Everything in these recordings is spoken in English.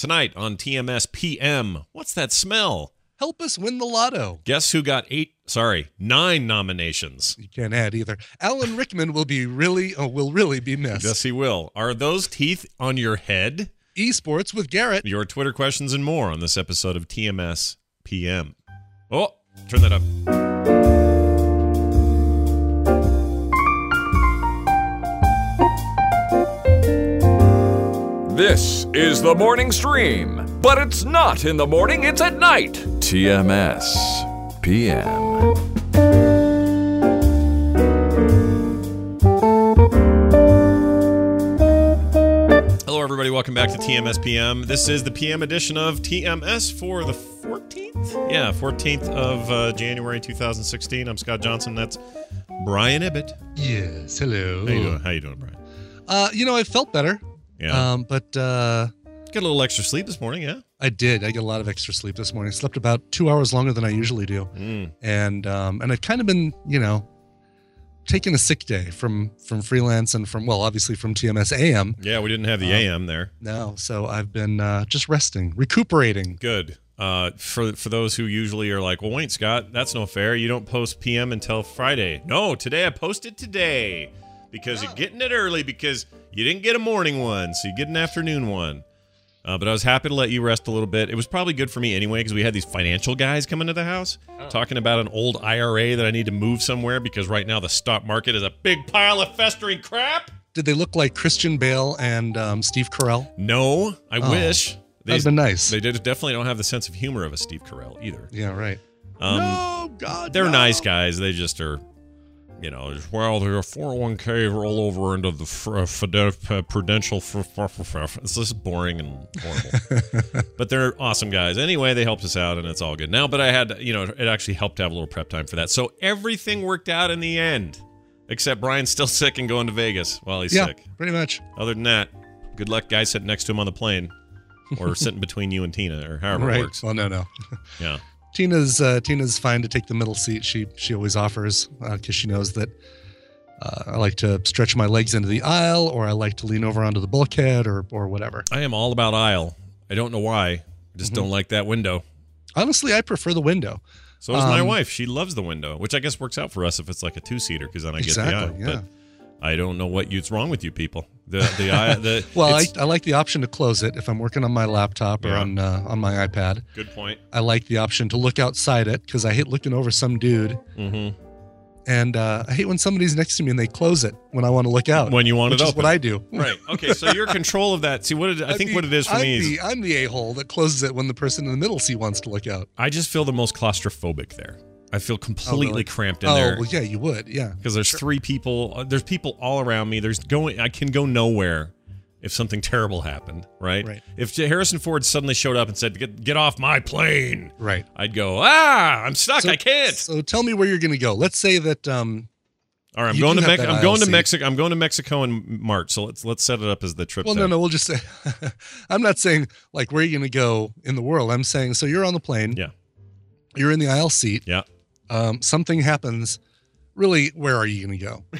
Tonight on TMS PM, what's that smell? Help us win the lotto. Guess who got 9 nominations? You can't add either. Alan Rickman will really be missed. Yes, he will. Are those teeth on your head? Esports with Garrett. Your Twitter questions and more on this episode of TMS PM. Oh, turn that up. This is the morning stream, but it's not in the morning, it's at night. TMS PM. Hello, everybody. Welcome back to TMS PM. This is the PM edition of TMS for the 14th? Yeah, 14th of January 2016. I'm Scott Johnson. That's Brian Ibbett. Yes, hello. How you doing, Brian? I felt better. Yeah. But Get a little extra sleep this morning, yeah? I did. I get a lot of extra sleep this morning. I slept about 2 hours longer than I usually do. And I've kind of been, taking a sick day from freelance and obviously from TMS AM. Yeah, we didn't have the AM there. No, so I've been just resting, recuperating. Good. For those who usually are like, well, wait, Scott, that's no fair. You don't post PM until Friday. No, today I posted today because you're getting it early because you didn't get a morning one, so you get an afternoon one. But I was happy to let you rest a little bit. It was probably good for me anyway because we had these financial guys come into the house talking about an old IRA that I need to move somewhere because right now the stock market is a big pile of festering crap. Did they look like Christian Bale and Steve Carell? No, I wish. That'd been nice. They definitely don't have the sense of humor of a Steve Carell either. Yeah, right. No, God, they're nice guys. They just are, their 401k roll over into the Prudential. It's just boring and horrible. But they're awesome guys. Anyway, they helped us out, and it's all good now. But I had, it actually helped to have a little prep time for that. So everything worked out in the end, except Brian's still sick and going to Vegas while he's sick. Pretty much. Other than that, good luck, guy sitting next to him on the plane. Or sitting between you and Tina, or however it works. Well, no. Yeah. Tina's fine to take the middle seat. She always offers because she knows that I like to stretch my legs into the aisle, or I like to lean over onto the bulkhead, or whatever. I am all about aisle. I don't know why. I just don't like that window. Honestly, I prefer the window. So does my wife. She loves the window, which I guess works out for us if it's like a two-seater, because then I get the aisle. Yeah. But I don't know what's wrong with you people. Well, I like the option to close it if I'm working on my laptop or on my iPad. Good point. I like the option to look outside it because I hate looking over some dude. Mm-hmm. And I hate when somebody's next to me and they close it when I want to look out. When you want it open. Which is what I do. Right. Okay, so you're in control of that. See, what it is for me is I'm the a-hole that closes it when the person in the middle seat wants to look out. I just feel the most claustrophobic there. I feel completely cramped in there. Oh, well, yeah, you would, yeah. Because there's three people. There's people all around me. I can go nowhere if something terrible happened, right? Right. If Harrison Ford suddenly showed up and said, get off my plane, right, I'd go, I'm stuck. I can't. So tell me where you're going to go. Let's say that. All right, I'm going to Mexico. I'm going to Mexico in March. So let's set it up as the trip. Well, no, we'll just say. I'm not saying like where you're going to go in the world. I'm saying so you're on the plane. Yeah. You're in the aisle seat. Yeah. Something happens. Really, where are you going to go?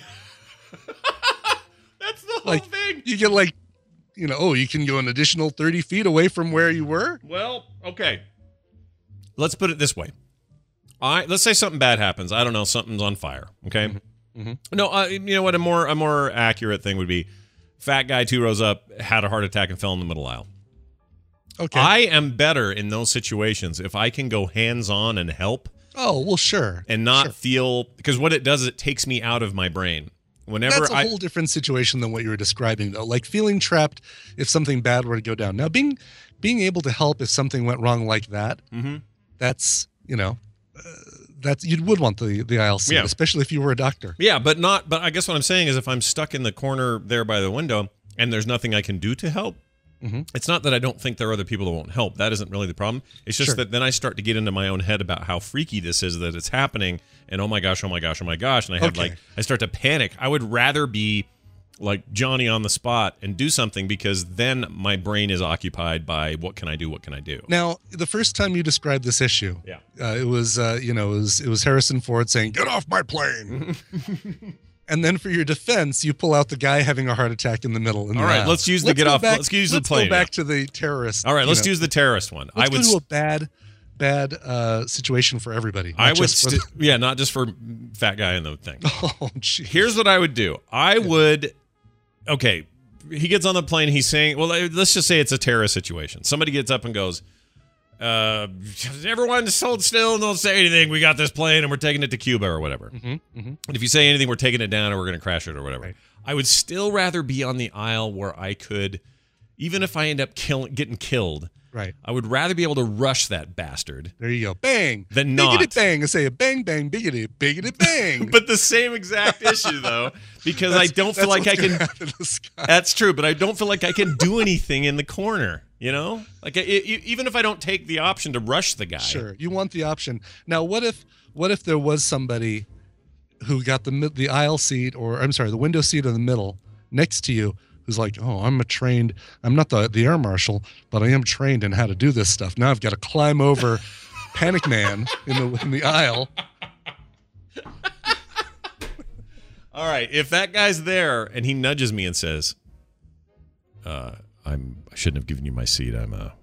That's the whole thing. You get you can go an additional 30 feet away from where you were. Well, okay. Let's put it this way. Let's say something bad happens. I don't know. Something's on fire. Okay. Mm-hmm. Mm-hmm. No, you know what? A more accurate thing would be, fat guy 2 rows up, had a heart attack and fell in the middle aisle. Okay. I am better in those situations if I can go hands-on and help. Oh, well, sure. And not feel, because what it does is it takes me out of my brain. That's a whole different situation than what you were describing, though. Like feeling trapped if something bad were to go down. Now, being able to help if something went wrong like that, that's, you would want the aisle seat, especially if you were a doctor. Yeah, but I guess what I'm saying is if I'm stuck in the corner there by the window and there's nothing I can do to help, it's not that I don't think there are other people that won't help. That isn't really the problem. It's just that then I start to get into my own head about how freaky this is that it's happening, and oh my gosh, and I have I start to panic. I would rather be like Johnny on the spot and do something because then my brain is occupied by what can I do? Now, the first time you described this issue, it was Harrison Ford saying, "Get off my plane." And then for your defense, you pull out the guy having a heart attack in the middle. All right, let's use the get off. Let's use the plane. Let's go back to the terrorist. All right, let's use the terrorist one. Let's go to a bad situation for everybody. Not just for fat guy in the thing. Oh, geez. Here's what I would do. Okay, he gets on the plane. He's saying, well, let's just say it's a terrorist situation. Somebody gets up and goes, everyone hold still and don't say anything. We got this plane and we're taking it to Cuba or whatever. And if you say anything, we're taking it down or we're going to crash it or whatever. Right. I would still rather be on the aisle where I could, even if I end up getting killed, right, I would rather be able to rush that bastard. There you go. Bang. Than not. Biggity bang. I say a bang, bang, biggity, biggity, bang. But the same exact issue, though, because I don't feel like I can. That's true, but I don't feel like I can do anything in the corner. You know, like even if I don't take the option to rush the guy. Sure, you want the option. Now, what if there was somebody who got the aisle seat, or I'm sorry, the window seat in the middle next to you, who's like, oh, I'm not the air marshal, but I am trained in how to do this stuff. Now I've got to climb over Panic Man in the aisle. All right, if that guy's there and he nudges me and says, I shouldn't have given you my seat. I'm a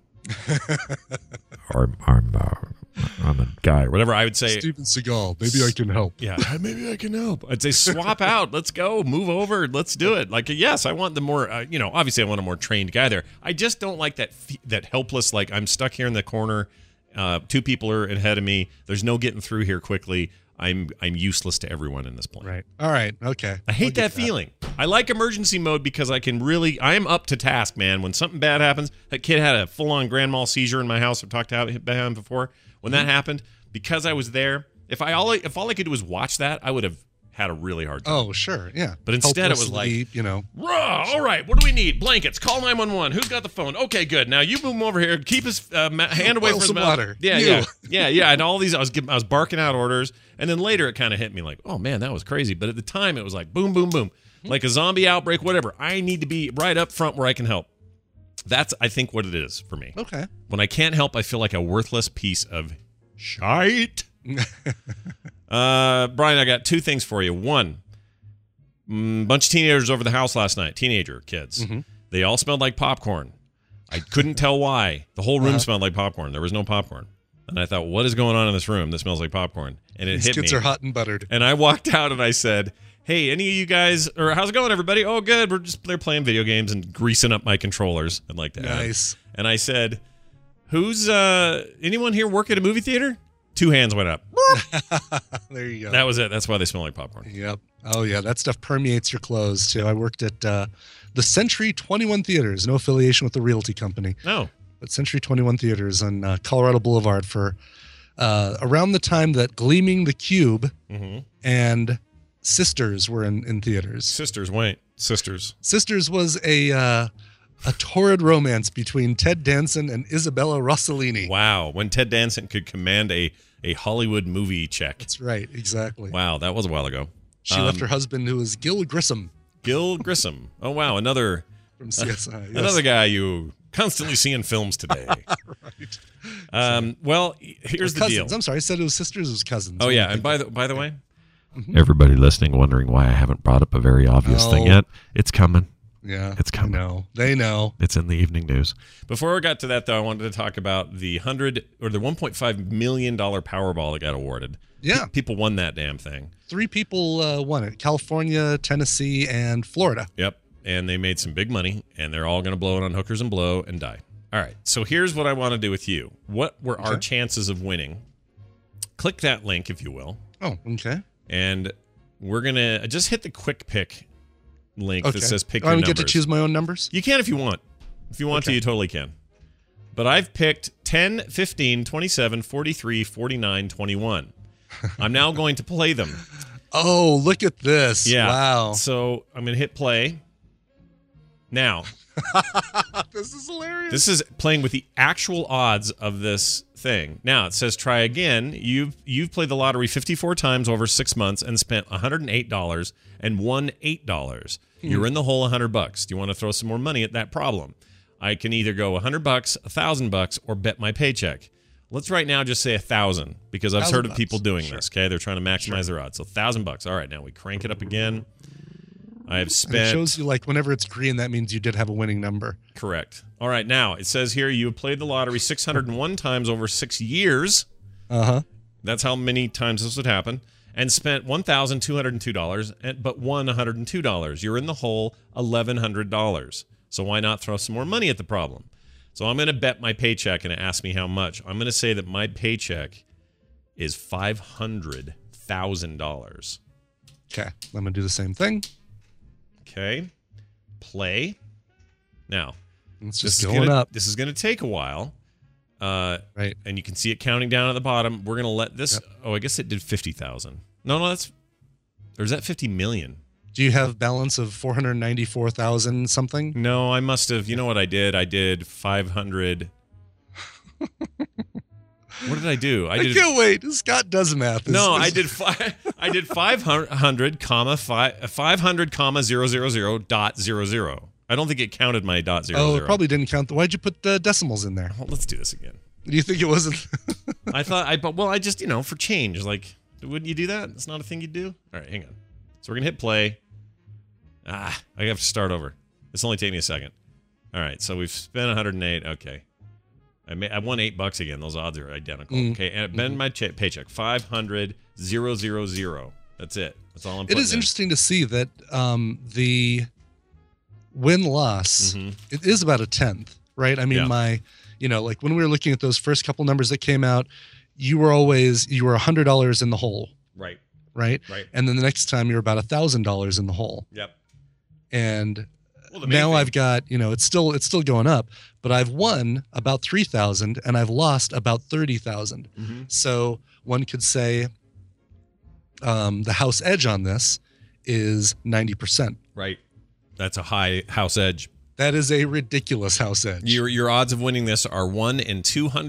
guy or whatever I would say. Steven Seagal. Maybe I can help. Yeah, maybe I can help. I'd say swap out. Let's go. Move over. Let's do it. Like, yes, I want the more, obviously I want a more trained guy there. I just don't like that helpless, like I'm stuck here in the corner. Two people are ahead of me. There's no getting through here quickly. I'm useless to everyone in this plane. Right. All right. Okay. I hate that feeling. I like emergency mode because I am up to task, man. When something bad happens, that kid had a full-on grand mal seizure in my house. I've talked about him before. When that happened, because I was there, if all I could do was watch that, I would have had a really hard time. Oh, sure. Yeah. But instead it was like, raw, all right, what do we need? Blankets. Call 911. Who's got the phone? Okay, good. Now you move him over here. Keep his hand away from his mouth. Water. Yeah. And all these, I was barking out orders. And then later it kind of hit me like, oh, man, that was crazy. But at the time it was like boom, boom, boom. Like a zombie outbreak, whatever. I need to be right up front where I can help. That's, I think, what it is for me. Okay. When I can't help, I feel like a worthless piece of shite. Brian, I got two things for you. One, bunch of teenagers over the house last night. Teenager kids. They all smelled like popcorn. I couldn't tell why. The whole room smelled like popcorn. There was no popcorn. And I thought, what is going on in this room that smells like popcorn? And it hit me. These kids are hot and buttered. And I walked out and I said, hey, any of you guys, or how's it going, everybody? Oh, good. They're playing video games and greasing up my controllers. I'd like to add. Nice. And I said, who's, anyone here work at a movie theater? Two hands went up. There you go. That was it. That's why they smell like popcorn. Yep. Oh, yeah. That stuff permeates your clothes, too. I worked at the Century 21 Theaters. No affiliation with the Realty Company. No. But Century 21 Theaters on Colorado Boulevard for around the time that Gleaming the Cube and Sisters were in theaters. Sisters was a torrid romance between Ted Danson and Isabella Rossellini. Wow, when Ted Danson could command a Hollywood movie check. That's right, exactly. Wow, that was a while ago. She left her husband, who was Gil Grissom. Gil Grissom. Oh, wow, another from CSI. Yes. Another guy you constantly see in films today. Right. Well, here's the deal. I'm sorry, I said it was sisters, it was cousins. Oh, yeah, and by the way, everybody listening wondering why I haven't brought up a very obvious thing yet. It's coming. Yeah, it's coming. They know. It's in the evening news. Before we got to that, though, I wanted to talk about the $1.5 million Powerball that got awarded. Yeah, people won that damn thing. 3 people won it: California, Tennessee, and Florida. Yep, and they made some big money, and they're all going to blow it on hookers and blow and die. All right, so here's what I want to do with you. What were our chances of winning? Click that link, if you will. Oh, okay. And we're going to just hit the quick pick link that says pick your I numbers. don't get to choose my own numbers? You can if you want. If you want to, you totally can. But I've picked 10, 15, 27, 43, 49, 21. I'm now going to play them. Oh, look at this. Yeah. Wow. So I'm going to hit play. Now. This is hilarious. This is playing with the actual odds of this thing. Now, it says try again. You've played the lottery 54 times over 6 months and spent $108 and won $8. You're in the hole $100. Do you want to throw some more money at that problem? I can either go $100, $1,000, or bet my paycheck. Let's right now just say 1,000 because I've heard of people doing this. Okay, they're trying to maximize their odds. So $1,000. All right, now we crank it up again. I have And spent. it shows you like whenever it's green, that means you did have a winning number. Correct. All right. Now it says here you have played the lottery 601 times over 6 years. That's how many times this would happen. And spent $1,202, but won $102. You're in the hole $1,100. So why not throw some more money at the problem? So I'm going to bet my paycheck and ask me how much. I'm going to say that my paycheck is $500,000. Okay, I'm going to do the same thing. Okay. Play. Now, It's just going up. This is going to take a while. Right. And you can see it counting down at the bottom. We're going to let this. Yep. Oh, I guess it did 50,000. No, that's. Or is that 50 million? Do you have balance of 494,000 something? No, I must have. You know what I did? I did 500. What did I do? I can't wait. Scott does math. I did 500, comma 500,000.00. I don't think it counted my .00. Oh, it probably didn't count. Why'd you put decimals in there? Well, let's do this again. Do you think it wasn't? I just, for change, like, wouldn't you do that? It's not a thing you'd do? All right, hang on. So we're going to hit play. I have to start over. It's only taking me a second. All right, so we've spent 108. Okay. I won $8 again. Those odds are identical. Okay, and bend my paycheck. 500,000. That's it. That's all I'm putting It is interesting to see that the win-loss, it is about a tenth, right? I mean, like when we were looking at those first couple numbers that came out, you were $100 in the hole. Right. Right. And then the next time you're about $1,000 in the hole. Yep. And now I've got, it's still going up, but I've won about 3,000 and I've lost about 30,000. So one could say the house edge on this is 90%. Right. That's a high house edge. That is a ridiculous house edge. Your odds of winning this are 1 in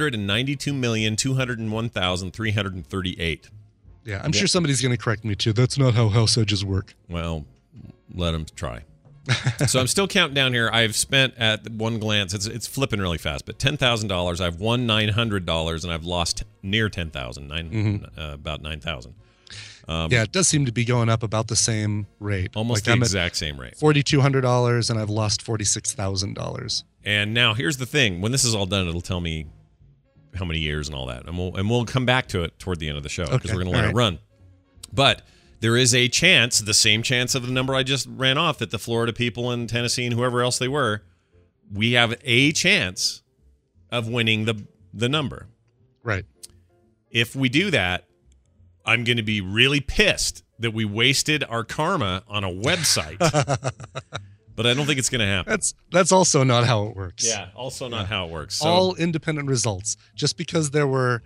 292,201,338. Yeah, I'm sure somebody's going to correct me too. That's not how house edges work. Well, let them try. So I'm still counting down here. I've spent at one glance, it's flipping really fast, but $10,000. I've won $900 and I've lost near $10,000, about $9,000. Yeah, it does seem to be going up about the same rate. Almost the exact same rate. $4,200 and I've lost $46,000. And now here's the thing. When this is all done, it'll tell me how many years and all that. And we'll come back to it toward the end of the show because we're going to let it run. But there is a chance, the same chance of the number I just ran off, that the Florida people and Tennessee and whoever else they were, we have a chance of winning the number. Right. If we do that, I'm going to be really pissed that we wasted our karma on a website. But I don't think it's going to happen. That's also not how it works. Yeah, also not how it works. So, all independent results. Just because there were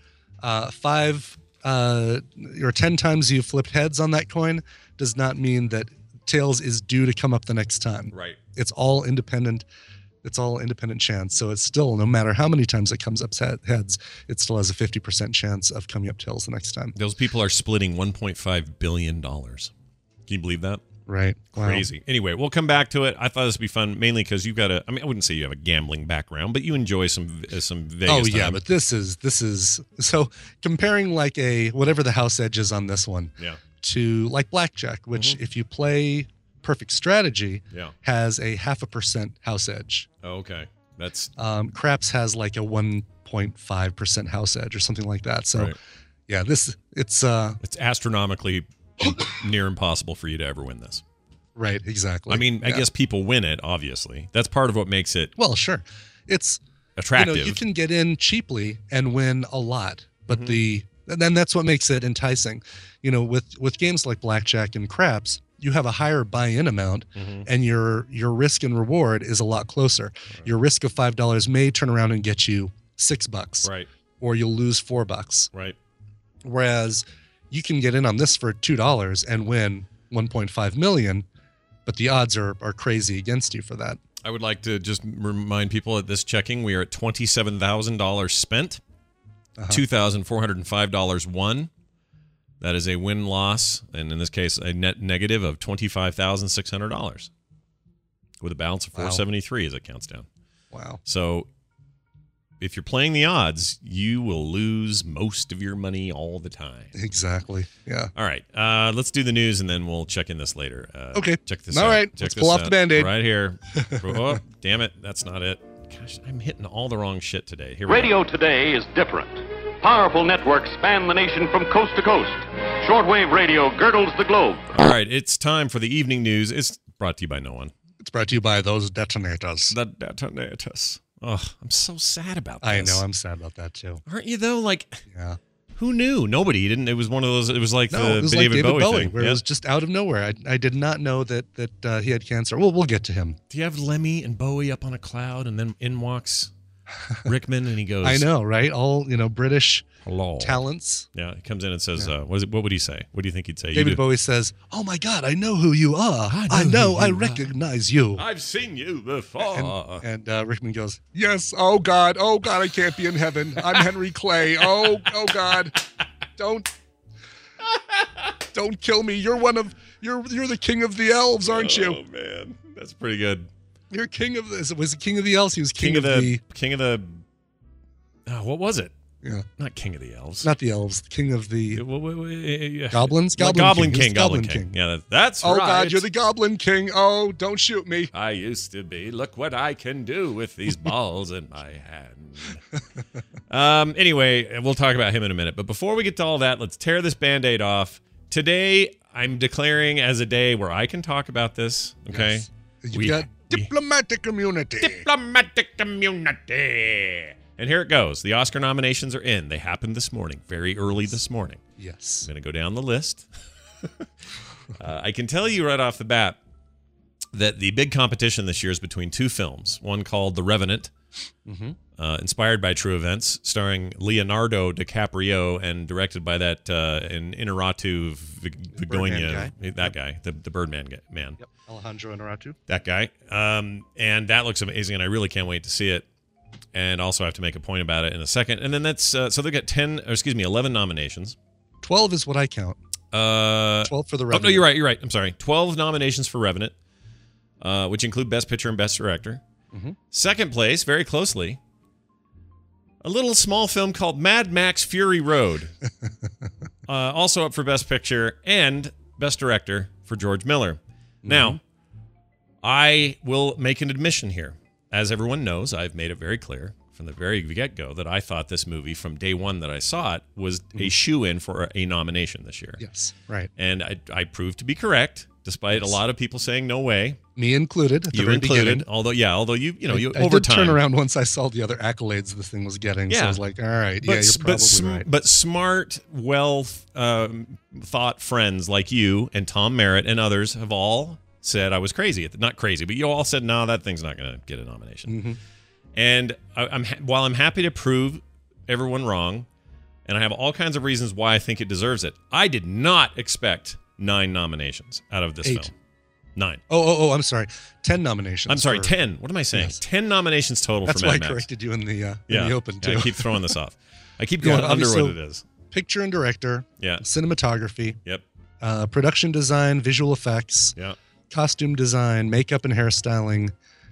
5 or 10 times you flipped heads on that coin does not mean that tails is due to come up the next time. Right. It's all independent. It's all independent chance. So it's still, no matter how many times it comes up heads, it still has a 50% chance of coming up tails the next time. Those people are splitting $1.5 billion. Can you believe that? Right. Crazy. Wow. Anyway, we'll come back to it. I thought this would be fun, mainly because you've got I wouldn't say you have a gambling background, but you enjoy some Vegas time. But this is so comparing like whatever the house edge is on this one to like blackjack, which if you play perfect strategy has a 0.5% house edge. Oh, okay. That's craps has like a 1.5% house edge or something like that. So it's astronomically near impossible for you to ever win this. Right, exactly. I mean, I guess people win it, obviously. That's part of what makes it sure. It's attractive. You can get in cheaply and win a lot, but then that's what makes it enticing. With games like blackjack and craps, you have a higher buy-in amount and your risk and reward is a lot closer. Right. Your risk of $5 may turn around and get you $6. Right. Or you'll lose $4. Right. Whereas you can get in on this for $2 and win $1.5 million, but the odds are crazy against you for that. I would like to just remind people at this checking, we are at $27,000 spent, $2,405 won. That is a win-loss, and in this case, a net negative of $25,600 with a balance of $473 as it counts down. Wow. So if you're playing the odds, you will lose most of your money all the time. Exactly. Yeah. All right. Let's do the news, and then we'll check in this later. Okay. Check this all out. right. Check Let's pull off the Band-Aid. Right here. Oh, damn it. That's not it. Gosh, I'm hitting all the wrong shit today. Here we Radio today is different. Powerful networks span the nation from coast to coast. Shortwave radio girdles the globe. All right. It's time for the evening news. It's brought to you by no one. It's brought to you by those detonators. The detonators. Oh, I'm so sad about this. I know. I'm sad about that too. Aren't you, though? Like, Yeah. who knew? Nobody didn't. It was one of those. It was like No, it was David like David Bowie thing. where it was just out of nowhere. I did not know that he had cancer. Well, we'll get to him. Do you have Lemmy and Bowie up on a cloud, and then in walks Rickman, and he goes, I know, right? All British hello. talents. Yeah, he comes in and says, what would he say? What do you think he'd say? David Bowie says, "Oh my God, I know who you are. I recognize you." I've seen you before. And Rickman goes, "Yes. Oh God, I can't be in heaven. I'm Henry Clay. Oh God, don't kill me. You're the king of the elves, aren't you? Oh man, that's pretty good. You're king of this. Was it king of the elves? He was king of the. Oh, what was it? Yeah, not king of the elves. Not the elves. King of the goblins. Goblin King. Goblin King. Yeah, that's right. Oh right. God, you're the Goblin King. Oh, don't shoot me. I used to be. Look what I can do with these balls in my hand. Anyway, we'll talk about him in a minute. But before we get to all that, let's tear this Band-Aid off. Today, I'm declaring as a day where I can talk about this. Okay. Yes. You've got diplomatic immunity. Diplomatic immunity. And here it goes. The Oscar nominations are in. They happened this morning, very early this morning. Yes. I'm going to go down the list. I can tell you right off the bat that the big competition this year is between two films. One called The Revenant, inspired by true events, starring Leonardo DiCaprio and directed by that Inarritu Begonia, that guy, the Birdman man. Yep. Alejandro Inarritu. That guy. And that looks amazing, and I really can't wait to see it. And also I have to make a point about it in a second. And then that's so they got 11 nominations. 12 is what I count. 12 for The Revenant. Oh, no, you're right. I'm sorry. 12 nominations for Revenant, which include Best Picture and Best Director. Mm-hmm. Second place, very closely, a little small film called Mad Max Fury Road. Also up for Best Picture and Best Director for George Miller. Mm-hmm. Now, I will make an admission here. As everyone knows, I've made it very clear from the very get-go that I thought this movie, from day one that I saw it, was a shoo-in for a nomination this year. Yes, right. And I proved to be correct, despite a lot of people saying no way. Me included. At the very beginning. Although you I over did time turn around once I saw the other accolades this thing was getting. So I was like, all right, you're probably right. But smart, thought friends like you and Tom Merritt and others have all said I was crazy. Not crazy, but you all said, no, that thing's not going to get a nomination. Mm-hmm. And while I'm happy to prove everyone wrong, and I have all kinds of reasons why I think it deserves it, I did not expect 9 nominations out of this 8. film. 9. Oh, I'm sorry. 10 nominations. I'm sorry, 10. What am I saying? Yes. 10 nominations total That's for Mad why Max. I corrected you in the open, too. I keep throwing this off. I keep going under what it is. Picture and director. Yeah. Cinematography. Yep. Production design, visual effects. Yeah. Costume design, makeup and hairstyling,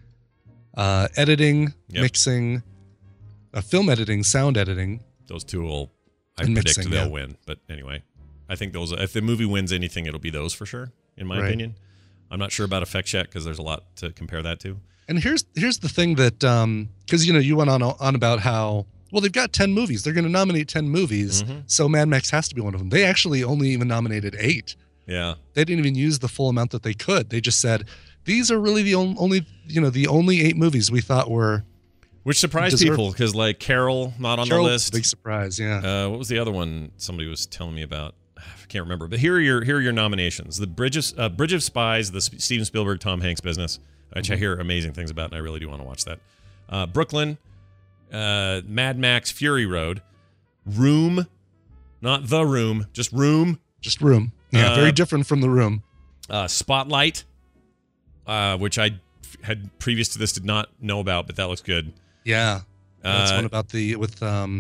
editing, mixing, film editing, sound editing. Those two will, I and predict mixing, they'll win. But anyway, I think those, if the movie wins anything, it'll be those for sure, in my opinion. I'm not sure about effects yet because there's a lot to compare that to. And here's the thing that, because, you went on about how, well, they've got 10 movies. They're going to nominate 10 movies, so Mad Max has to be one of them. They actually only even nominated 8. Yeah. They didn't even use the full amount that they could. They just said, these are really the only 8 movies we thought were. Which surprised people because, like, Carol, not on the list. Big surprise, yeah. What was the other one somebody was telling me about? I can't remember. But here are your nominations. The Bridge of Spies, the Steven Spielberg, Tom Hanks business, which I hear amazing things about, and I really do want to watch that. Brooklyn, Mad Max Fury Road, Room, not The Room, just Room. Just Room. Yeah, very different from The Room. Spotlight, which I had previous to this did not know about, but that looks good. Yeah, that's one about it's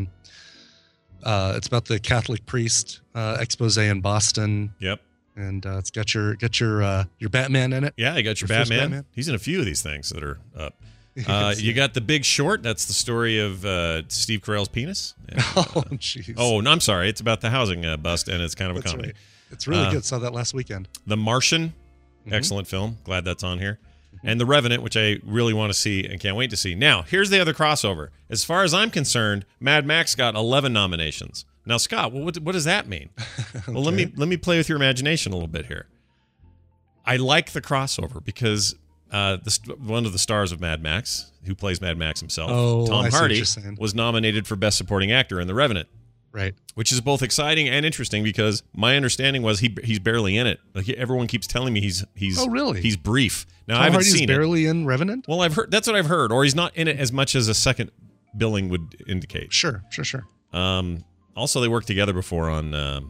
about the Catholic priest expose in Boston. Yep, and it's got your Batman in it. Yeah, you got your Batman. He's in a few of these things that are up. You got The Big Short. That's the story of Steve Carell's penis. And, Oh, jeez. oh, no, I'm sorry. It's about the housing bust, and it's kind of a That's comedy. right. It's really good. Saw that last weekend. The Martian, excellent film. Glad that's on here. And The Revenant, which I really want to see and can't wait to see. Now, here's the other crossover. As far as I'm concerned, Mad Max got 11 nominations. Now, Scott, what does that mean? Well, let me play with your imagination a little bit here. I like the crossover because one of the stars of Mad Max, who plays Mad Max himself, Tom Hardy, was nominated for Best Supporting Actor in The Revenant. Right. Which is both exciting and interesting because my understanding was he's barely in it. Like everyone keeps telling me he's oh, really? He's brief. Now Tom I haven't Hardy's seen barely in Revenant? Well, I've heard that's what I've heard, or he's not in it as much as a second billing would indicate. Sure. Also, they worked together before on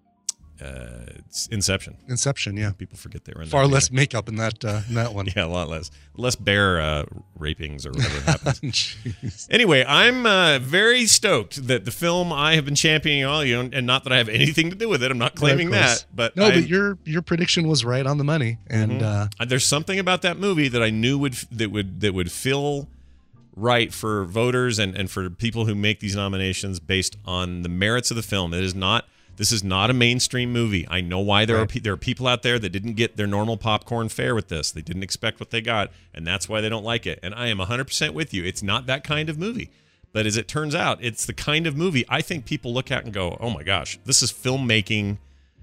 Inception. Inception, yeah. People forget they were in far that less together. makeup in that one. Yeah, a lot less bear rapings or whatever happens. Jeez. Anyway, I'm very stoked that the film I have been championing all and not that I have anything to do with it. I'm not claiming that, but but your prediction was right on the money, and there's something about that movie that I knew would feel right for voters and for people who make these nominations based on the merits of the film. This is not a mainstream movie. I know why there are people out there that didn't get their normal popcorn fare with this. They didn't expect what they got, and that's why they don't like it. And I am 100% with you. It's not that kind of movie. But as it turns out, it's the kind of movie I think people look at and go, oh my gosh, this is filmmaking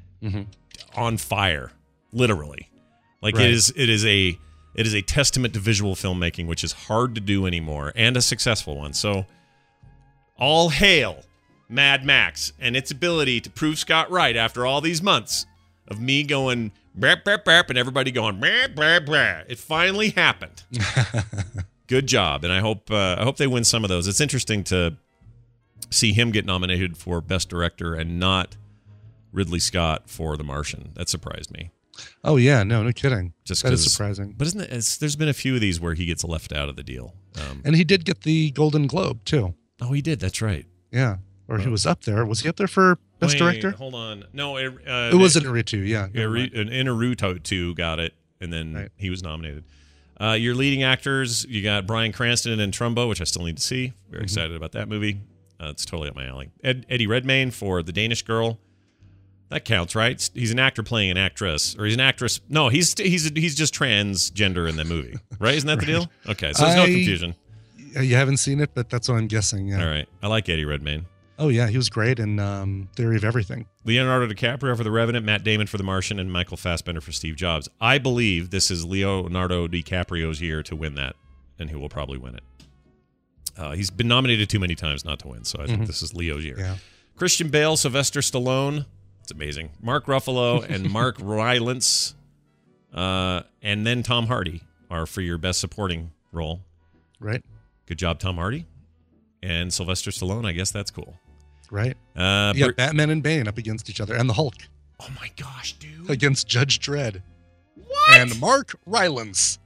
on fire, literally. Like it is a testament to visual filmmaking, which is hard to do anymore, and a successful one. So all hail Mad Max and its ability to prove Scott right after all these months of me going brap, brap, brap, and everybody going brap, brap, brap. It finally happened. Good job, and I hope they win some of those. It's interesting to see him get nominated for Best Director and not Ridley Scott for The Martian. That surprised me. Oh yeah, no kidding. That is surprising. But isn't it? There's been a few of these where he gets left out of the deal. And he did get the Golden Globe too. Oh, he did. That's right. Yeah. Or he was up there. Was he up there for Best Director? Hold on. No, it was Inarritu, yeah. Inarritu got it, and then he was nominated. Your leading actors, you got Bryan Cranston and Trumbo, which I still need to see. Very excited about that movie. It's totally up my alley. Eddie Redmayne for The Danish Girl. That counts, right? He's an actor playing an actress, or he's an actress. No, he's just transgender in the movie, right? Isn't that the deal? Okay, so there's no confusion. You haven't seen it, but that's what I'm guessing. Yeah. All right, I like Eddie Redmayne. Oh, yeah, he was great in Theory of Everything. Leonardo DiCaprio for The Revenant, Matt Damon for The Martian, and Michael Fassbender for Steve Jobs. I believe this is Leonardo DiCaprio's year to win that, and he will probably win it. He's been nominated too many times not to win, so I think this is Leo's year. Yeah. Christian Bale, Sylvester Stallone, it's amazing. Mark Ruffalo and Mark Rylance, and then Tom Hardy are for your Best Supporting role. Right. Good job, Tom Hardy. And Sylvester Stallone, I guess that's cool. Right. You got Batman and Bane up against each other, and the Hulk. Oh my gosh, dude. Against Judge Dredd. What? And Mark Rylance.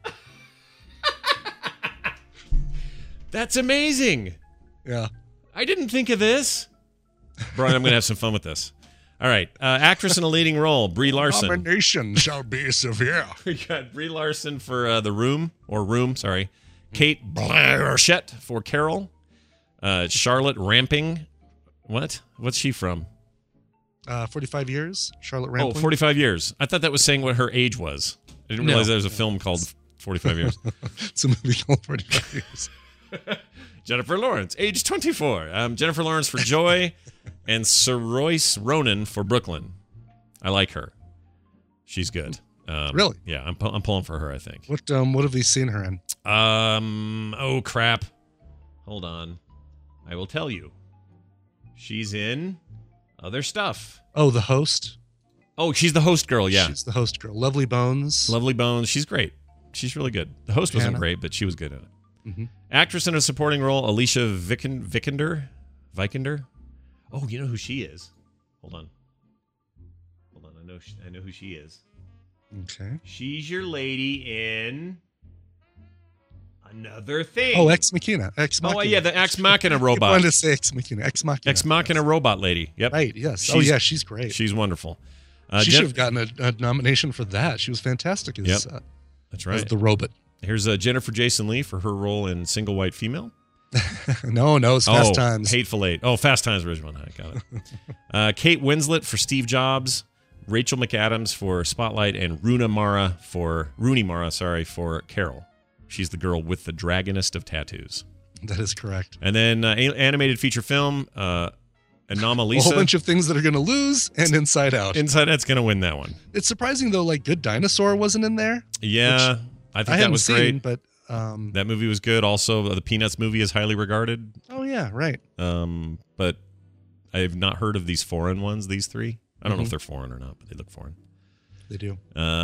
That's amazing. Yeah. I didn't think of this. Brian, I'm going to have some fun with this. All right. Actress in a leading role, Brie Larson. Nomination shall be severe. We got Brie Larson for The Room, sorry. Kate Blanchett for Carol. Charlotte Rampling. What? What's she from? 45 Years. Charlotte Rampling. Oh, 45 years. I thought that was saying what her age was. I didn't realize there was a film called 45 Years. It's a movie called 45 Years. Jennifer Lawrence, age 24. Jennifer Lawrence for Joy, and Saoirse Ronan for Brooklyn. I like her. She's good. Really? Yeah, I'm pulling for her, I think. What have we seen her in? Oh crap. Hold on. I will tell you. She's in other stuff. Oh, The Host? Oh, she's the host girl, yeah. She's the host girl. Lovely Bones. Lovely Bones. She's great. She's really good. The host wasn't great, but she was good at it. Mm-hmm. Actress in a supporting role, Alicia Vikander. Oh, you know who she is. Hold on. I know who she is. Okay. She's your lady in Another Thing. Oh, Ex Machina. Oh, yeah, the Ex Machina robot. I wanted to say Ex Machina. Ex Machina robot lady. Yep. Right, yes. She's great. She's wonderful. She should have gotten a nomination for that. She was fantastic as, that's right. as the robot. Here's Jennifer Jason Leigh for her role in Single White Female. No, it's Fast Times. Hateful Eight. Oh, Fast Times, original. I got it. Kate Winslet for Steve Jobs. Rachel McAdams for Spotlight, and Rooney Mara for Carol. She's the girl with the dragonest of tattoos. That is correct. And then animated feature film, Anomalisa. A whole bunch of things that are going to lose, and Inside Out. Inside Out's going to win that one. It's surprising, though, like Good Dinosaur wasn't in there. Yeah, I think that was great. But that movie was good. Also, the Peanuts movie is highly regarded. Oh, yeah, right. But I've not heard of these foreign ones, these three. I don't know if they're foreign or not, but they look foreign. They do.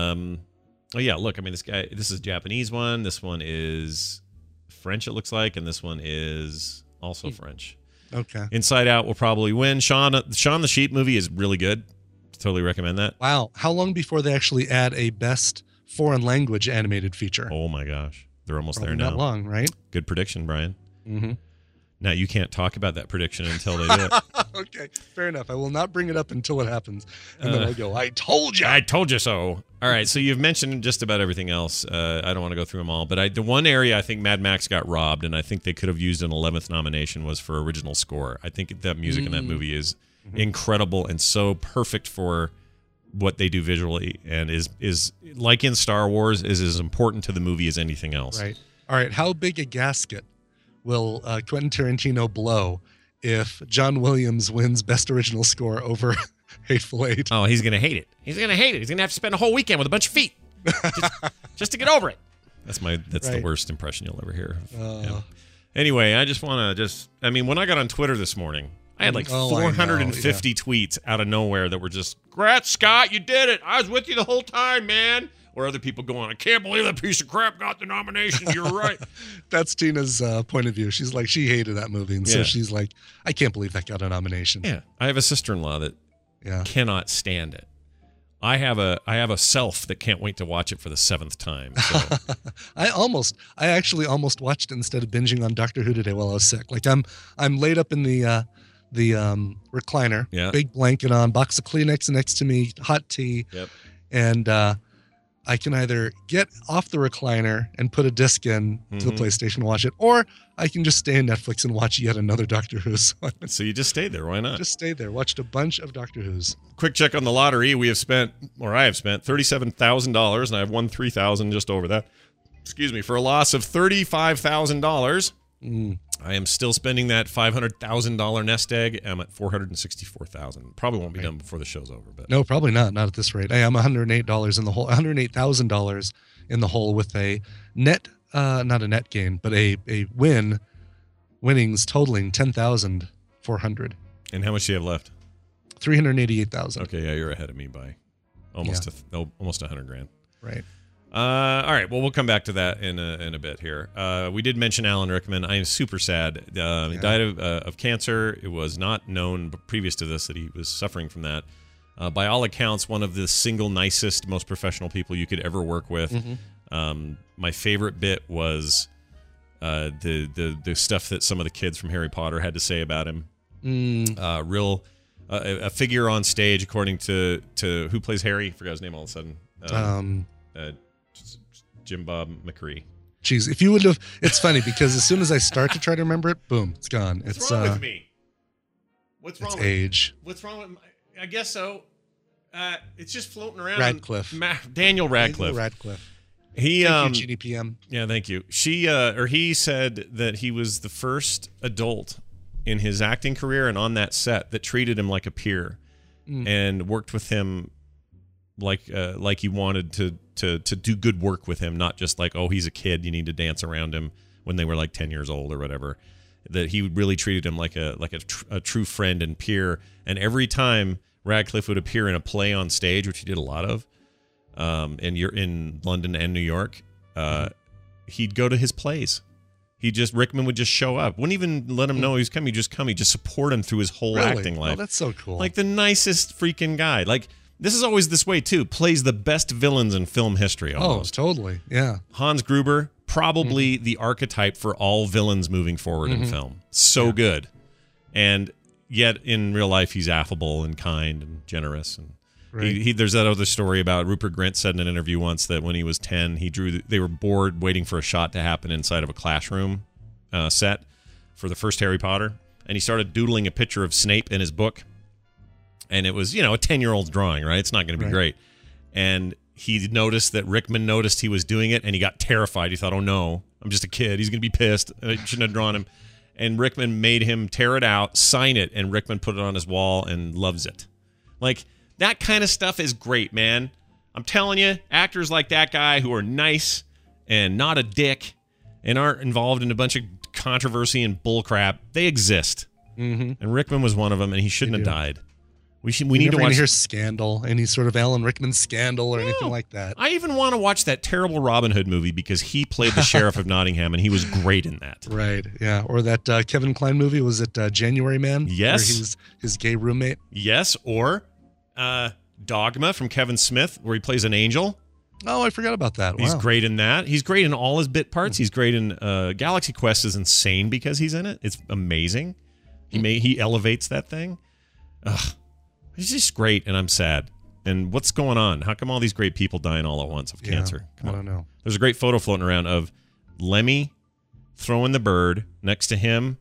Oh, yeah, look, I mean, this is a Japanese one. This one is French, it looks like, and this one is also French. Okay. Inside Out will probably win. Shaun the Sheep movie is really good. Totally recommend that. Wow. How long before they actually add a best foreign language animated feature? Oh, my gosh. They're almost Probably there now. Not long, right? Good prediction, Brian. Mm-hmm. Now, you can't talk about that prediction until they do it. Okay, fair enough. I will not bring it up until it happens. And then I'll go, I told you. I told you so. All right, so you've mentioned just about everything else. I don't want to go through them all, but the one area I think Mad Max got robbed, and I think they could have used an 11th nomination, was for original score. I think that music in that movie is incredible and so perfect for what they do visually, and is like in Star Wars, is as important to the movie as anything else. Right. All right, how big a gasket will Quentin Tarantino blow if John Williams wins Best Original Score over Hateful Eight? Oh, he's going to hate it. He's going to hate it. He's going to have to spend a whole weekend with a bunch of feet just to get over it. That's the worst impression you'll ever hear. Yeah. Anyway, I just want to when I got on Twitter this morning, I had like 450 tweets out of nowhere that were just, "Congrats, Scott, you did it. I was with you the whole time, man." Or other people going, "I can't believe that piece of crap got the nomination. You're right." That's Tina's point of view. She's like, she hated that movie. And so she's like, I can't believe that got a nomination. Yeah. I have a sister-in-law that cannot stand it. I have a self that can't wait to watch it for the 7th time. So. I actually almost watched it instead of binging on Doctor Who today while I was sick. Like I'm laid up in the recliner, big blanket on, box of Kleenex next to me, hot tea. Yep. And I can either get off the recliner and put a disc in to the PlayStation and watch it, or I can just stay in Netflix and watch yet another Doctor Who. So you just stayed there. Why not? Just stayed there. Watched a bunch of Doctor Who's. Quick check on the lottery. I have spent $37,000, and I have won $3,000 just over that. Excuse me, for a loss of $35,000. I am still spending that $500,000 nest egg. I'm at $464,000. Probably won't be done before the show's over. But no, probably not. Not at this rate. I am $108 in the hole. $108,000 in the hole with a net, not a net gain, but a winnings totaling $10,400. And how much do you have left? $388,000. Okay, yeah, you're ahead of me by almost almost $100,000. Right. All right. Well, we'll come back to that in a bit here. We did mention Alan Rickman. I am super sad. He died of cancer. It was not known previous to this that he was suffering from that. By all accounts, one of the single nicest, most professional people you could ever work with. My favorite bit was the stuff that some of the kids from Harry Potter had to say about him. A figure on stage, according to who plays Harry. I forgot his name all of a sudden. Jim Bob McCree. Jeez, if you would have, it's funny because as soon as I start to try to remember it, boom, it's gone. What's wrong with me? What's wrong with age? What's wrong with? I guess so. It's just floating around. Radcliffe. Daniel Radcliffe. He thank you, GDPM. Yeah, thank you. He said that he was the first adult in his acting career and on that set that treated him like a peer and worked with him like he wanted to do good work with him, not just like, oh, he's a kid, you need to dance around him when they were like 10 years old or whatever. That he really treated him like a true friend and peer. And every time Radcliffe would appear in a play on stage, which he did a lot of, and you're in London and New York, he'd go to his plays. Rickman would just show up. Wouldn't even let him know he was coming. He'd just come. He'd just support him through his whole acting life. Oh, that's so cool. Like the nicest freaking guy. Like, this is always this way, too. Plays the best villains in film history, almost. Oh, totally. Yeah. Hans Gruber, probably the archetype for all villains moving forward in film. So good. And yet, in real life, he's affable and kind and generous. And Right. There's that other story about Rupert Grint said in an interview once that when he was 10, they were bored waiting for a shot to happen inside of a classroom set for the first Harry Potter, and he started doodling a picture of Snape in his book, and it was, a 10-year-old's drawing, right? It's not going to be great. And he noticed that Rickman noticed he was doing it, and he got terrified. He thought, oh no, I'm just a kid. He's going to be pissed. I shouldn't have drawn him. And Rickman made him tear it out, sign it, and Rickman put it on his wall and loves it. Like, that kind of stuff is great, man. I'm telling you, actors like that guy who are nice and not a dick and aren't involved in a bunch of controversy and bullcrap, they exist. Mm-hmm. And Rickman was one of them, and he shouldn't have died. We need to watch. Hear Scandal, any sort of Alan Rickman scandal or anything like that. I even want to watch that terrible Robin Hood movie because he played the sheriff of Nottingham, and he was great in that. Right, yeah. Or that Kevin Kline movie, was it January Man? Yes. Where he's his gay roommate? Yes, or Dogma from Kevin Smith, where he plays an angel. Oh, I forgot about that. Wow. He's great in that. He's great in all his bit parts. He's great in Galaxy Quest is insane because he's in it. It's amazing. He elevates that thing. Ugh. He's just great, and I'm sad. And what's going on? How come all these great people dying all at once of cancer? I don't know. There's a great photo floating around of Lemmy throwing the bird. Next to him,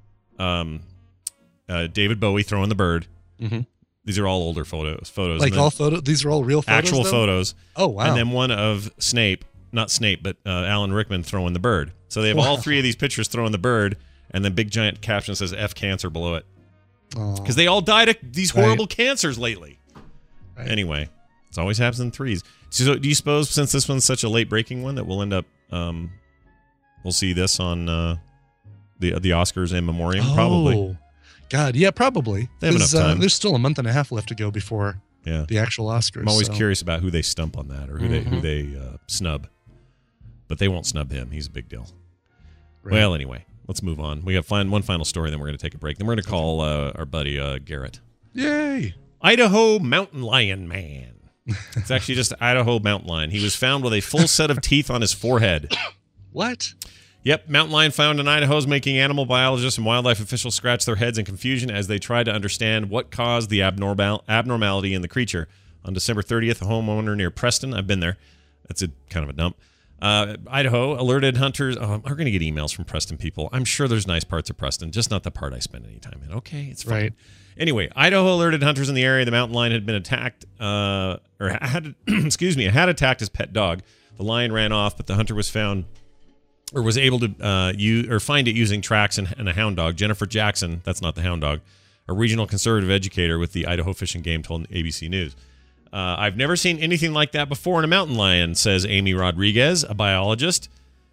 David Bowie throwing the bird. Mm-hmm. These are all older photos. Like all photos? These are all real photos? Actual photos. Oh, wow. And then one of Snape, not Snape, but Alan Rickman throwing the bird. So they have all three of these pictures throwing the bird, and then big giant caption says F cancer below it. Because they all died of these horrible cancers lately. Right. Anyway, it always happens in threes. So do you suppose, since this one's such a late breaking one, that we'll end up, we'll see this on the Oscars in memoriam? Probably. God, yeah, probably. They have enough time. There's still a month and a half left to go before the actual Oscars. I'm always curious about who they stump on that, or who they snub. But they won't snub him. He's a big deal. Right. Well, anyway. Let's move on. We got one final story, then we're going to take a break. Then we're going to call our buddy Garrett. Yay! Idaho mountain lion man. It's actually just Idaho mountain lion. He was found with a full set of teeth on his forehead. What? Yep, mountain lion found in Idaho is making animal biologists and wildlife officials scratch their heads in confusion as they try to understand what caused the abnormality in the creature. On December 30th, a homeowner near Preston, I've been there. That's a kind of a dump. Idaho alerted hunters. Oh, we're going to get emails from Preston people. I'm sure there's nice parts of Preston, just not the part I spend any time in. Okay, it's fine. Right. Anyway, Idaho alerted hunters in the area the mountain lion had been attacked, or had attacked his pet dog. The lion ran off, but the hunter was found, or was able to find it using tracks and a hound dog. Jennifer Jackson, that's not the hound dog, a regional conservative educator with the Idaho Fish and Game, told ABC News. I've never seen anything like that before in a mountain lion, says Amy Rodriguez, a biologist.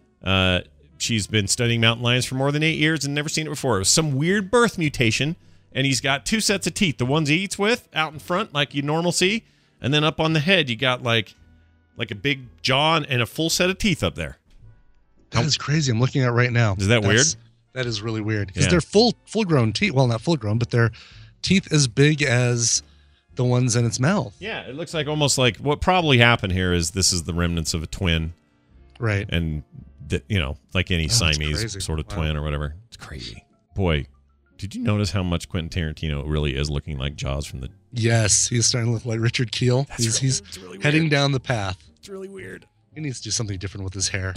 She's been studying mountain lions for more than 8 years and never seen it before. It was some weird birth mutation, and he's got two sets of teeth. The ones he eats with out in front, like you normally see, and then up on the head, you got like a big jaw and a full set of teeth up there. That is crazy. I'm looking at it right now. Is that weird? That is really weird because they're full-grown teeth. Well, not full-grown, but they're teeth as big as the ones in its mouth. Yeah, it looks like almost like what probably happened here is this is the remnants of a twin. Right. And, like any Siamese sort of twin or whatever. It's crazy. Boy, did you notice how much Quentin Tarantino really is looking like Jaws from the... Yes, he's starting to look like Richard Kiel. He's really heading down the path. It's really weird. He needs to do something different with his hair.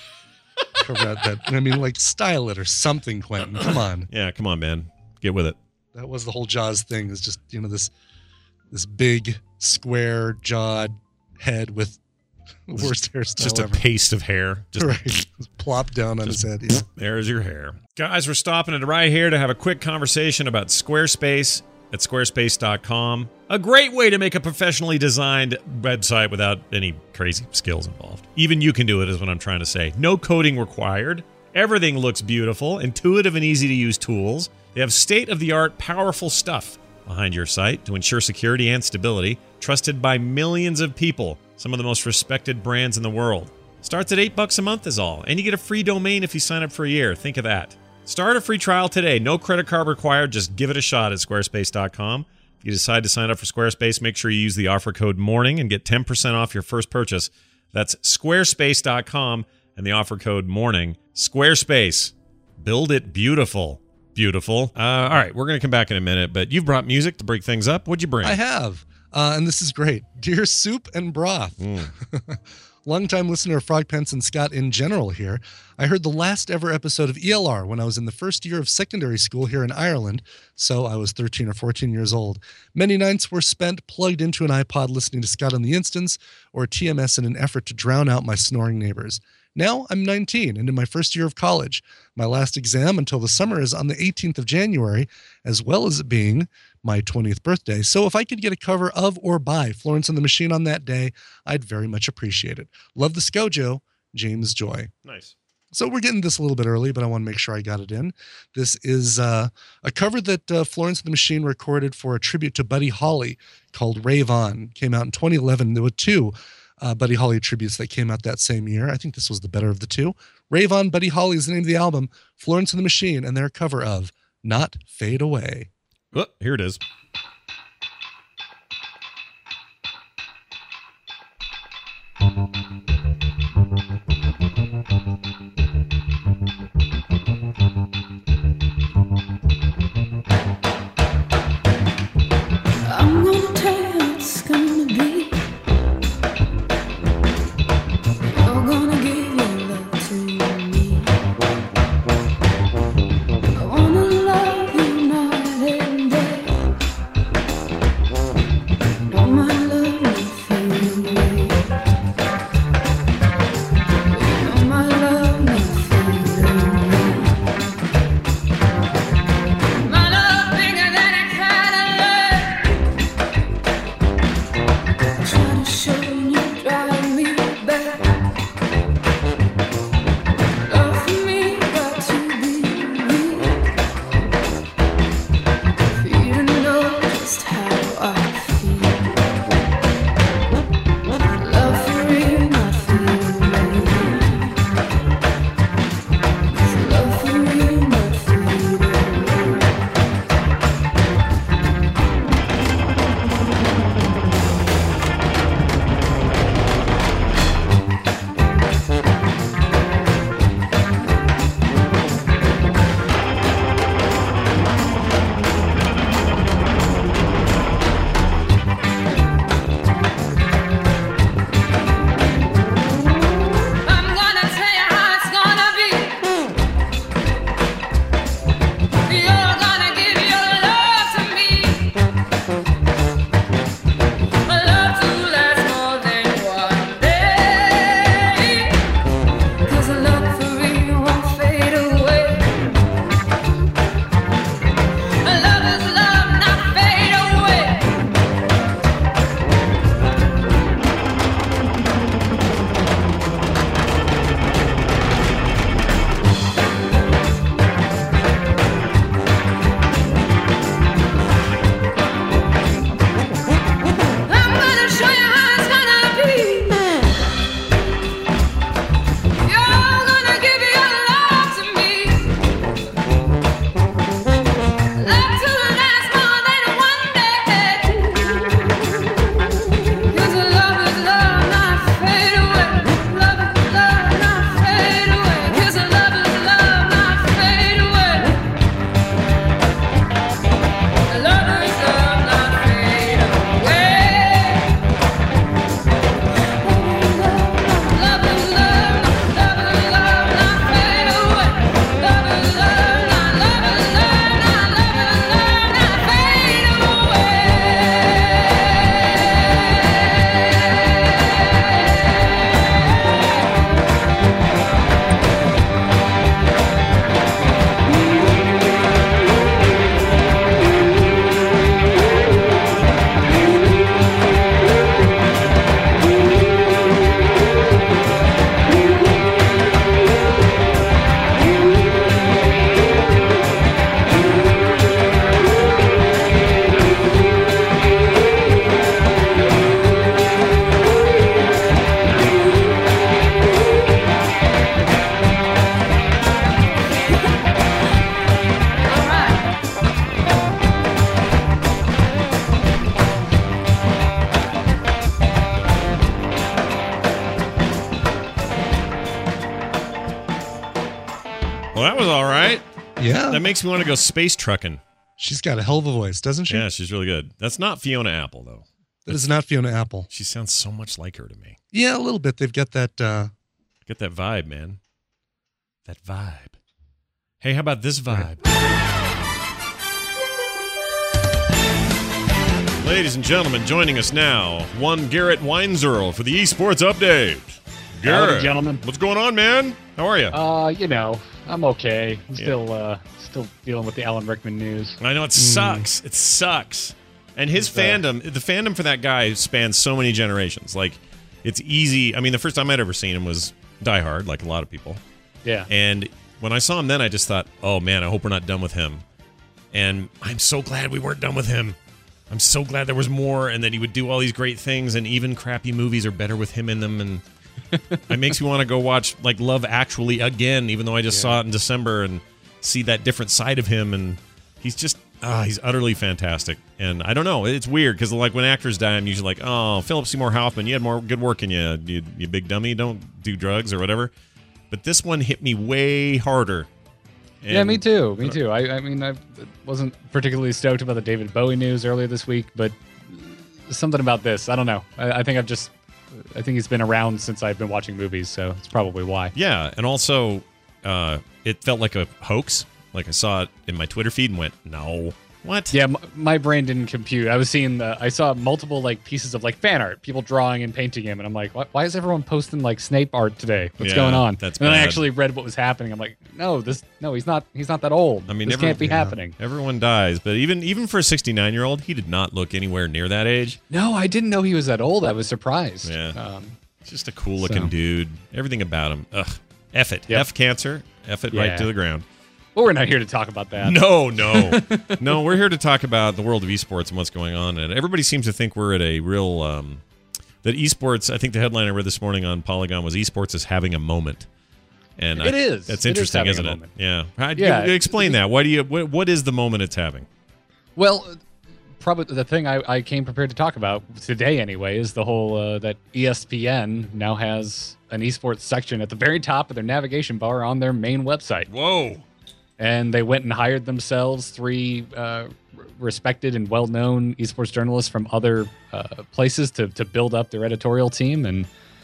Style it or something, Quentin. Come on. Yeah, come on, man. Get with it. That was the whole Jaws thing, is just, this big, square-jawed head with the worst hairstyle just ever. A paste of hair. Just plop down on his head. Yeah. There's your hair. Guys, we're stopping it right here to have a quick conversation about Squarespace at squarespace.com. A great way to make a professionally designed website without any crazy skills involved. Even you can do it, is what I'm trying to say. No coding required. Everything looks beautiful, intuitive and easy to use tools. They have state-of-the-art, powerful stuff behind your site to ensure security and stability, trusted by millions of people, some of the most respected brands in the world. Starts at $8 a month is all, and you get a free domain if you sign up for a year. Think of that. Start a free trial today. No credit card required. Just give it a shot at squarespace.com. If you decide to sign up for Squarespace, make sure you use the offer code MORNING and get 10% off your first purchase. That's squarespace.com and the offer code MORNING. Squarespace. Build it beautiful. Beautiful. All right, we're going to come back in a minute, but you've brought music to break things up. What'd you bring? I have. And this is great. Dear Soup and Broth. Longtime listener of Frog Pants and Scott in general here. I heard the last ever episode of ELR when I was in the first year of secondary school here in Ireland, so I was 13 or 14 years old. Many nights were spent plugged into an iPod listening to Scott on the Instance or TMS in an effort to drown out my snoring neighbors. Now I'm 19 and in my first year of college. My last exam until the summer is on the 18th of January, as well as it being my 20th birthday. So if I could get a cover of or by Florence and the Machine on that day, I'd very much appreciate it. Love the Scojo, James Joy. Nice. So we're getting this a little bit early, but I want to make sure I got it in. This is a cover that Florence and the Machine recorded for a tribute to Buddy Holly called Rave On. Came out in 2011. There were two Buddy Holly tributes that came out that same year. I think this was the better of the two. Rave On, Buddy Holly is the name of the album. Florence and the Machine and their cover of Not Fade Away. Oh, here it is. I'm gonna tell you how it's gonna be. You're gonna give your love to me. I wanna love you night and day. Don't mind love me fade away. Don't mind love me fade away. My love bigger than a Cadillac. Try to show you drive me back. Love for me got to be real. For you to know just how I feel. Love for real, not feel away. Love for real, not feel away. I'm gonna tell you how it's gonna be. You're gonna give your love to me. A love to last more than one day. 'Cause a love for real won't fade away. A love is love, not fade away. I'm gonna show you how it's gonna be. You're gonna give your love to me. Love to last more than one day. 'Cause a love is love, not fade away. Love is love, not fade away. 'Cause a love is love, not fade away. A love is love, not fade away. Love is love, love is love, not fade away. Love is love, not love is love, not love is love, not fade away. Well, that was all right. Yeah. That makes me want to go space trucking. She's got a hell of a voice, doesn't she? Yeah, she's really good. That's not Fiona Apple, though. That is not Fiona Apple. She sounds so much like her to me. Yeah, a little bit. They've got that. Get that vibe, man. That vibe. Hey, how about this vibe? Ladies and gentlemen, joining us now, one Garrett Weinzierl for the Esports Update. Garrett, Howdy, gentlemen. what's going on, man? How are you? You know, I'm okay. I'm still dealing with the Alan Rickman news. I know it sucks. It sucks. And his fandom, the fandom for that guy spans so many generations. Like, it's easy. I mean, the first time I'd ever seen him was Die Hard, like a lot of people. Yeah. And when I saw him then, I just thought, oh, man, I hope we're not done with him. And I'm so glad we weren't done with him. I'm so glad there was more and that he would do all these great things, and even crappy movies are better with him in them. And it makes me want to go watch like Love Actually again, even though I just saw it in December, and see that different side of him. And he's just, he's utterly fantastic. And I don't know, it's weird because like when actors die, I'm usually like, oh, Philip Seymour Hoffman, you had more good work in you, you big dummy, don't do drugs or whatever. But this one hit me way harder. And yeah, me too. Me too. I mean, I wasn't particularly stoked about the David Bowie news earlier this week, but something about this, I don't know. I think he's been around since I've been watching movies, so it's probably why. Yeah, and also, it felt like a hoax. Like I saw it in my Twitter feed and went, no. What? Yeah, my brain didn't compute. I saw multiple like pieces of like fan art, people drawing and painting him, and I'm like, why is everyone posting like Snape art today? What's going on? That's and then I bad. actually read what was happening. I'm like, no, he's not that old. I mean, this can't be happening. Everyone dies, but even for a 69-year-old, he did not look anywhere near that age. No, I didn't know he was that old. I was surprised. Yeah. Just a cool-looking dude. Everything about him. Ugh. F it. Yep. F cancer. F it right to the ground. But we're not here to talk about that. No. No, we're here to talk about the world of esports and what's going on. And everybody seems to think we're at a real... that esports, I think the headline I read this morning on Polygon was esports is having a moment. And it is. That's It is interesting, having isn't a it? moment. Yeah. Explain that. What is the moment it's having? Well, probably the thing I came prepared to talk about today anyway is the whole that ESPN now has an esports section at the very top of their navigation bar on their main website. Whoa. And they went and hired themselves 3 respected and well-known esports journalists from other places to build up their editorial team, and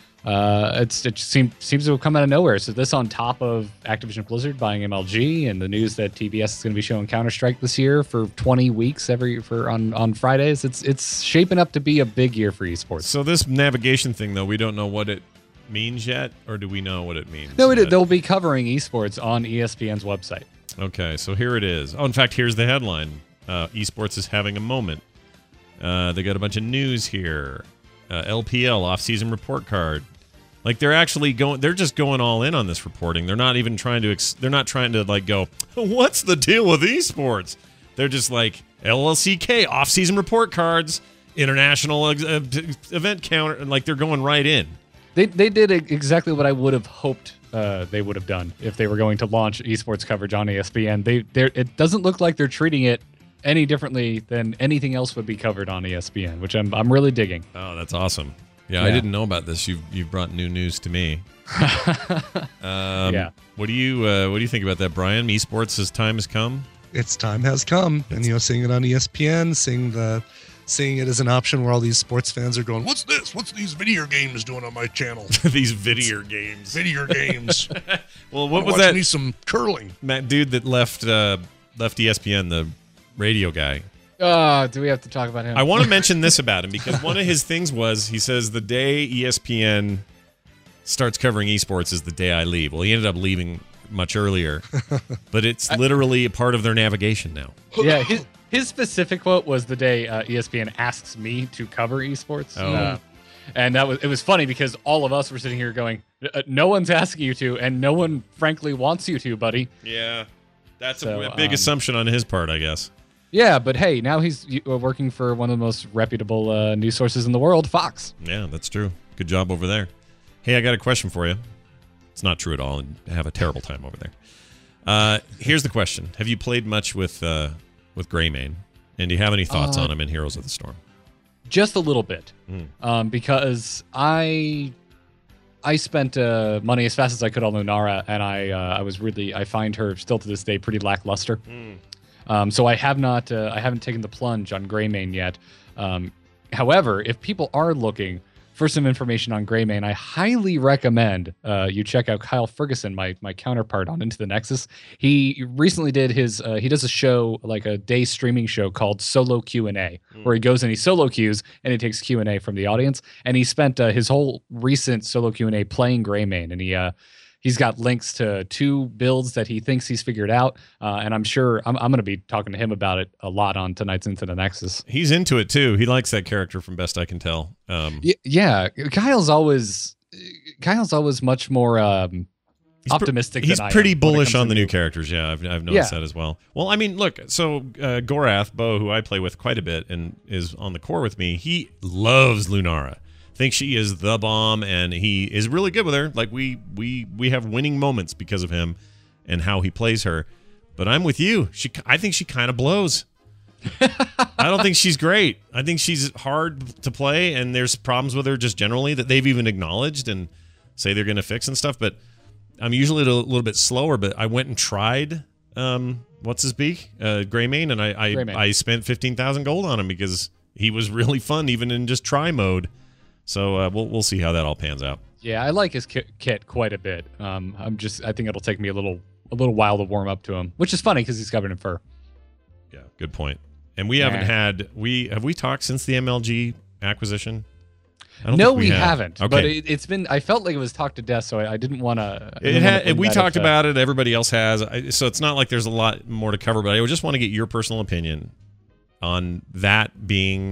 it seems to have come out of nowhere. So this on top of Activision Blizzard buying MLG and the news that TBS is going to be showing Counter-Strike this year for 20 weeks on Fridays. It's shaping up to be a big year for esports. So this navigation thing, though, we don't know what it means yet, or do we know what it means? No, yet? they'll be covering esports on ESPN's website. Okay, so here it is. Oh, in fact, here's the headline. Esports is having a moment. They got a bunch of news here. LPL, off-season report card. Like, they're just going all in on this reporting. They're not even trying to, like, go, what's the deal with esports? They're just like, LLCK, off-season report cards, international event counter. Like, they're going right in. They did exactly what I would have hoped they would have done if they were going to launch esports coverage on ESPN. It doesn't look like they're treating it any differently than anything else would be covered on ESPN, which I'm really digging. Oh, that's awesome. Yeah, I didn't know about this. You've brought new news to me. Yeah. What do you think about that, Brian? Esports' time has come. Its time has come, and seeing it on ESPN, seeing it as an option where all these sports fans are going, what's this? What's these video games doing on my channel? These video games. Video games. Well, what I'm was watching that? me some curling. That dude that left ESPN, the radio guy. Do we have to talk about him? I want to mention this about him because one of his things was he says the day ESPN starts covering esports is the day I leave. Well, he ended up leaving much earlier, but it's literally a part of their navigation now. Yeah, his specific quote was the day ESPN asks me to cover esports. Oh. And it was funny because all of us were sitting here going, no one's asking you to, and no one frankly wants you to, buddy. Yeah, that's So, a big assumption on his part, I guess. Yeah, but hey, now he's working for one of the most reputable news sources in the world, Fox. Yeah, that's true. Good job over there. Hey, I got a question for you. It's not true at all, and I have a terrible time over there. Here's the question: have you played much with Greymane, and do you have any thoughts on him in Heroes of the Storm? Just a little bit, because I spent money as fast as I could on Lunara, and I find her still to this day pretty lackluster. So I haven't taken the plunge on Greymane yet. However, if people are looking for some information on Greymane, I highly recommend you check out Kyle Ferguson, my counterpart on Into the Nexus. He recently did he does a show, like a day streaming show called Solo Q&A, where he goes and he solo queues and he takes Q&A from the audience. And he spent his whole recent solo Q&A playing Greymane, and he's got links to 2 builds that he thinks he's figured out, and I'm sure I'm going to be talking to him about it a lot on tonight's Into the Nexus. He's into it too. He likes that character from best I can tell. Yeah, Kyle's always much more optimistic. He's than I pretty am when it bullish comes on to the new characters. Yeah, I've noticed Yeah. that as well. Well, I mean, look, so Gorath, Bo, who I play with quite a bit and is on the core with me, he loves Lunara. Thinks she is the bomb, and he is really good with her. Like we have winning moments because of him and how he plays her. But I'm with you. I think she kind of blows. I don't think she's great. I think she's hard to play, and there's problems with her just generally that they've even acknowledged and say they're going to fix and stuff. But I'm usually a little bit slower. But I went and tried what's his beak, Greymane, and I spent 15,000 gold on him because he was really fun even in just try mode. So we'll see how that all pans out. Yeah, I like his kit quite a bit. I think it'll take me a little while to warm up to him, which is funny because he's covered in fur. Yeah, good point. And we haven't have we talked since the MLG acquisition? I don't No, think we have. haven't. Okay. But it's been. I felt like it was talked to death, so I didn't want to. We talked about it. Everybody else has. So it's not like there's a lot more to cover. But I just want to get your personal opinion on that being.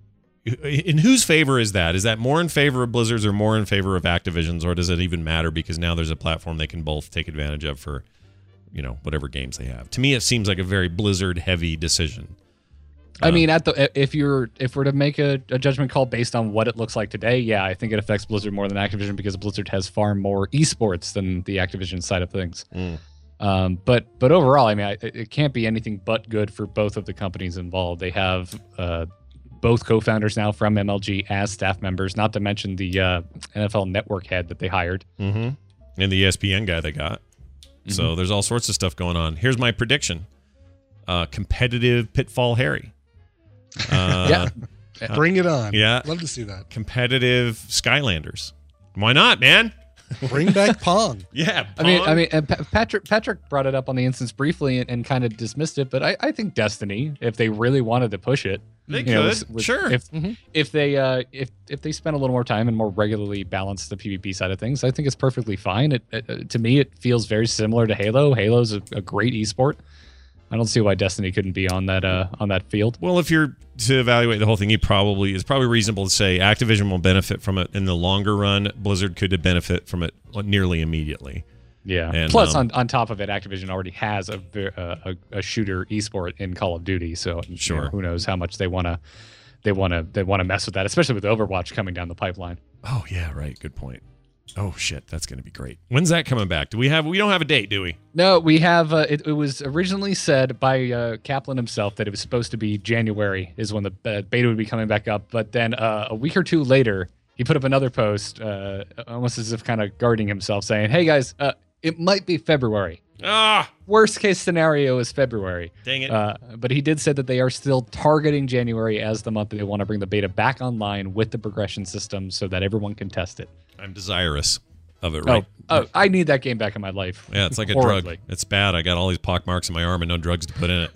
In whose favor is that? Is that more in favor of Blizzard's or more in favor of Activision's, or does it even matter because now there's a platform they can both take advantage of for, whatever games they have? To me, it seems like a very Blizzard-heavy decision. I mean, if we're to make a judgment call based on what it looks like today, yeah, I think it affects Blizzard more than Activision because Blizzard has far more esports than the Activision side of things. But overall, I mean, it can't be anything but good for both of the companies involved. They have both co-founders now from MLG as staff members, not to mention the NFL Network head that they hired. Mm-hmm. And the ESPN guy they got. Mm-hmm. So there's all sorts of stuff going on. Here's my prediction. Competitive Pitfall Harry. Yeah. Bring it on. Yeah. Love to see that. Competitive Skylanders. Why not, man? Bring back Pong. Yeah. I Pong. mean, and Patrick brought it up on the instance briefly and kind of dismissed it, but I think Destiny, if they really wanted to push it, they could. Sure. If they spend a little more time and more regularly balance the PvP side of things, I think it's perfectly fine. To me, it feels very similar to Halo. Halo's a great esport. I don't see why Destiny couldn't be on that field. Well, if you're to evaluate the whole thing, it's probably reasonable to say Activision will benefit from it in the longer run. Blizzard could benefit from it nearly immediately. Yeah. And, plus, on top of it, Activision already has a shooter esport in Call of Duty. So sure, who knows how much they want to mess with that, especially with Overwatch coming down the pipeline. Oh yeah, right. Good point. Oh shit, that's going to be great. When's that coming back? We don't have a date, do we? No, we have. It was originally said by Kaplan himself that it was supposed to be January is when the beta would be coming back up. But then a week or two later, he put up another post, almost as if kind of guarding himself, saying, "Hey guys, it might be February. Worst case scenario is February. Dang it." But he did say that they are still targeting January as the month that they want to bring the beta back online with the progression system so that everyone can test it. I'm desirous of it, right? Oh, I need that game back in my life. Yeah, it's like a Horribly. drug. It's bad. I got all these pock marks in my arm and no drugs to put in it.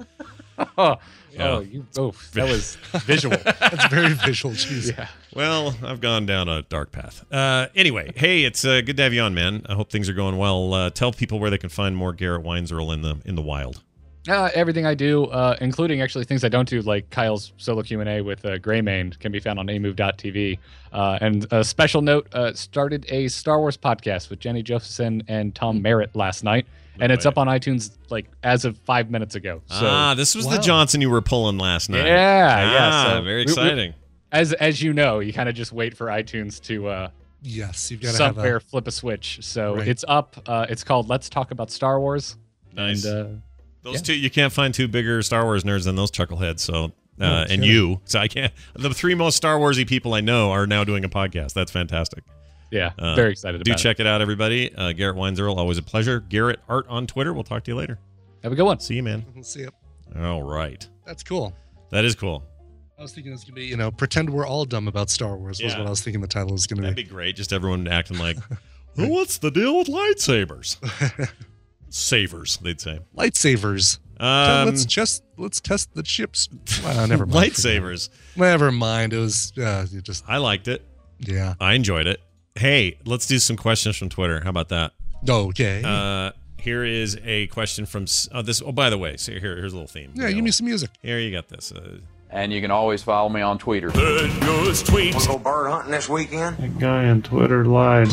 That was visual. That's very visual. Jeez. Yeah. Well, I've gone down a dark path. Anyway, hey, it's good to have you on, man. I hope things are going well. Tell people where they can find more Garrett Weinzierl in the wild. Everything I do, including actually things I don't do, like Kyle's solo Q&A with Greymane, can be found on amove.tv. And a special note, started a Star Wars podcast with Jenny Josephson and Tom Merritt last night. And it's up on iTunes as of 5 minutes ago. So, this was the Johnson you were pulling last night. Yeah. So very exciting. As you know, you kind of just wait for iTunes to yes, you've got to somewhere flip a switch. So it's up. It's called Let's Talk About Star Wars. Nice. And, those two, you can't find two bigger Star Wars nerds than those chuckleheads. So, and you. So I can't. The three most Star Warsy people I know are now doing a podcast. That's fantastic. Yeah, very excited about it. Do check it out, everybody. Garrett Weinzierl, always a pleasure. Garrett Art on Twitter. We'll talk to you later. Have a good one. See you, man. See you. All right. That's cool. That is cool. I was thinking it's gonna be, pretend we're all dumb about Star Wars was Yeah. what I was thinking the title was gonna That'd be. be great. Just everyone acting like, well, what's the deal with lightsabers? Savers, they'd say. Lightsabers. Let's test the chips. Never mind. Lightsabers. Never mind. It was I liked it. yeah. I enjoyed it. Hey, let's do some questions from Twitter. How about that? Okay. Here is a question from this. Oh, by the way, so here's a little theme. yeah, give me some music. Here, you got this. And you can always follow me on Twitter. tweets. Go bird hunting this weekend? That guy on Twitter lied.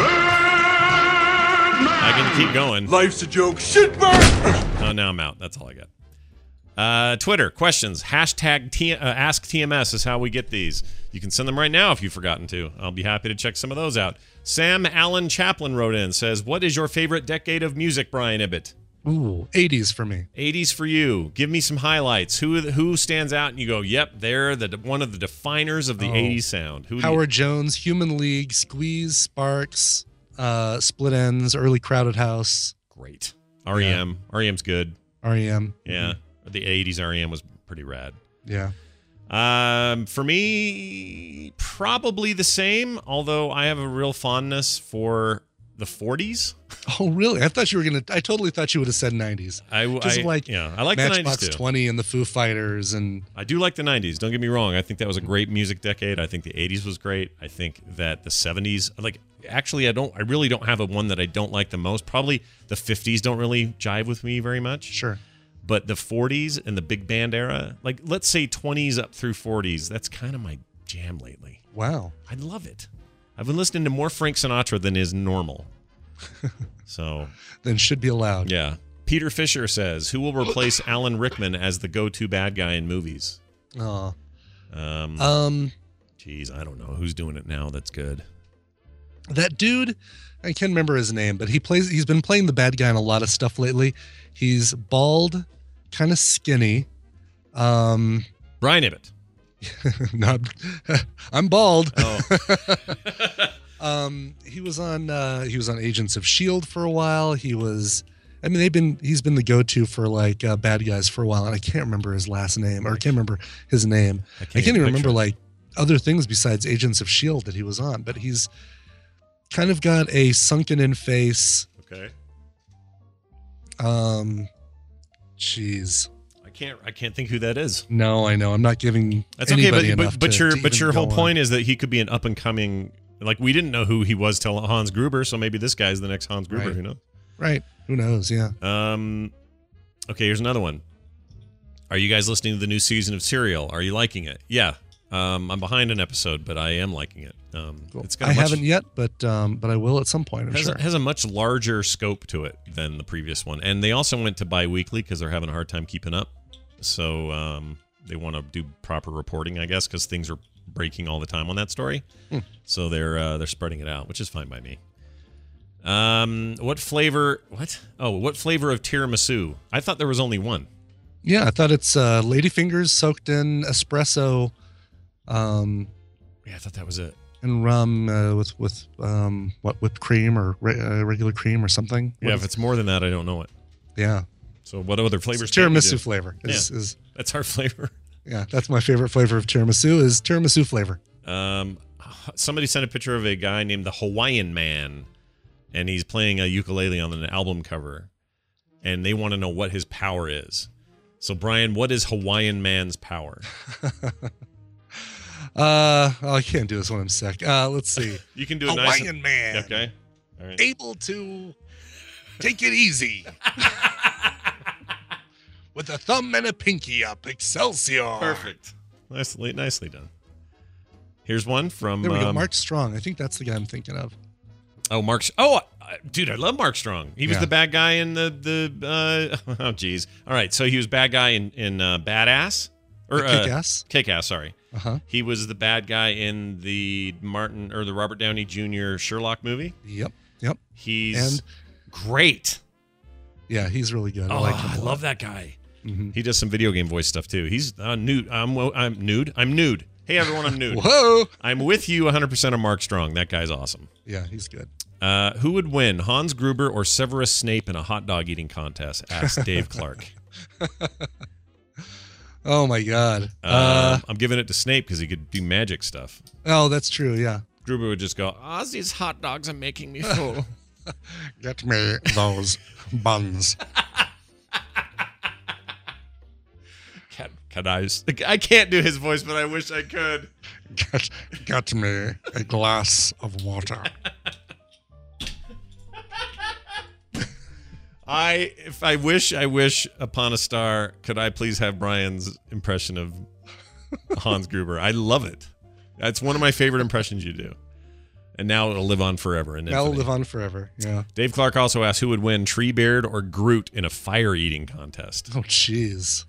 I can keep going. Life's a joke. Shit bird! Oh, now I'm out. That's all I got. Twitter questions. Hashtag Ask TMS is how we get these. You can send them right now if you've forgotten to. I'll be happy to check some of those out. Sam Allen Chaplin wrote in, says, what is your favorite decade of music, Brian Ibbett? Ooh, 80s for me. 80s for you. Give me some highlights. Who stands out and you go, yep, they're one of the definers of the 80s sound. Who? Howard Jones, Human League, Squeeze, Sparks, Split Ends, Early Crowded House. Great. REM. REM's good. REM. Yeah. The 80s REM was pretty rad. Yeah. For me, probably the same, although I have a real fondness for the 40s. Oh, really? I totally thought you would have said 90s. I like the 90s Matchbox too. 20 and the Foo Fighters. And I do like the 90s. Don't get me wrong. I think that was a great music decade. I think the 80s was great. I think that the 70s, actually, I really don't have a one that I don't like the most. Probably the 50s don't really jive with me very much. Sure. But the 40s and the big band era, let's say 20s up through 40s, that's kind of my jam lately. Wow. I love it. I've been listening to more Frank Sinatra than is normal. So. Then should be allowed. Yeah. Peter Fisher says, who will replace Alan Rickman as the go-to bad guy in movies? Oh. Geez, I don't know. Who's doing it now that's good? That dude, I can't remember his name, but he's been playing the bad guy in a lot of stuff lately. He's bald, kind of skinny. Brian Ibbett. No, I'm bald. Oh. He was on Agents of S.H.I.E.L.D. for a while. He's been the go-to for bad guys for a while, and I can't remember his last name, or I can't remember his name. I can't even remember other things besides Agents of S.H.I.E.L.D. that he was on, but he's kind of got a sunken in face. Okay. Jeez. I can't think who that is. No, I know. I'm not giving That's okay, anybody enough but to your even whole go point is that he could be an up and coming. We didn't know who he was till Hans Gruber, so maybe this guy's the next Hans Gruber. Right. Who knows? Right. Who knows? Yeah. Okay, here's another one. Are you guys listening to the new season of Serial? Are you liking it? Yeah. I'm behind an episode, but I am liking it. Cool. It's got I haven't yet, but I will at some point. I'm sure. Has a much larger scope to it than the previous one, and they also went to bi-weekly because they're having a hard time keeping up. So they want to do proper reporting, I guess, because things are breaking all the time on that story. So they're spreading it out, which is fine by me. What flavor? What? Oh, what flavor of tiramisu? I thought there was only one. Yeah, I thought it's ladyfingers soaked in espresso. Yeah, I thought that was it. And rum with whipped cream or regular cream or something. Yeah, if it's more than that, I don't know it. Yeah. So what other flavors? It's tiramisu flavor. Is that's our flavor. Yeah, that's my favorite flavor of tiramisu is tiramisu flavor. Somebody sent a picture of a guy named the Hawaiian Man, and he's playing a ukulele on an album cover, and they want to know what his power is. So, Brian, what is Hawaiian Man's power? I can't do this when I'm sick. Let's see. You can do it Hawaiian Man. Okay. All right. Able to take it easy. With a thumb and a pinky up. Excelsior. Perfect. Nicely done. Here's one from... There we go. Mark Strong. I think that's the guy I'm thinking of. Oh, Mark... Oh, dude, I love Mark Strong. He was the bad guy in the oh, geez. All right, so he was bad guy in Badass? Or Kick-Ass? Kick-Ass, sorry. Uh-huh. He was the bad guy in the Robert Downey Jr. Sherlock movie. Yep. He's great. Yeah, he's really good. Oh, I like him. I love that guy. Mm-hmm. He does some video game voice stuff too. He's nude. I'm nude. I'm nude. Hey everyone, I'm nude. Whoa! I'm with you 100% on Mark Strong. That guy's awesome. Yeah, he's good. Who would win, Hans Gruber or Severus Snape in a hot dog eating contest? Asked Dave Clark. Oh my God. I'm giving it to Snape because he could do magic stuff. Oh, that's true. Yeah. Gruber would just go, these hot dogs are making me full. Get me those buns. I can't do his voice, but I wish I could. Get me a glass of water. I wish upon a star, could I please have Brian's impression of Hans Gruber? I love it. That's one of my favorite impressions you do. And now it'll live on forever. And now it'll live on forever. Yeah. Dave Clark also asked who would win, Treebeard or Groot in a fire eating contest. Oh, jeez.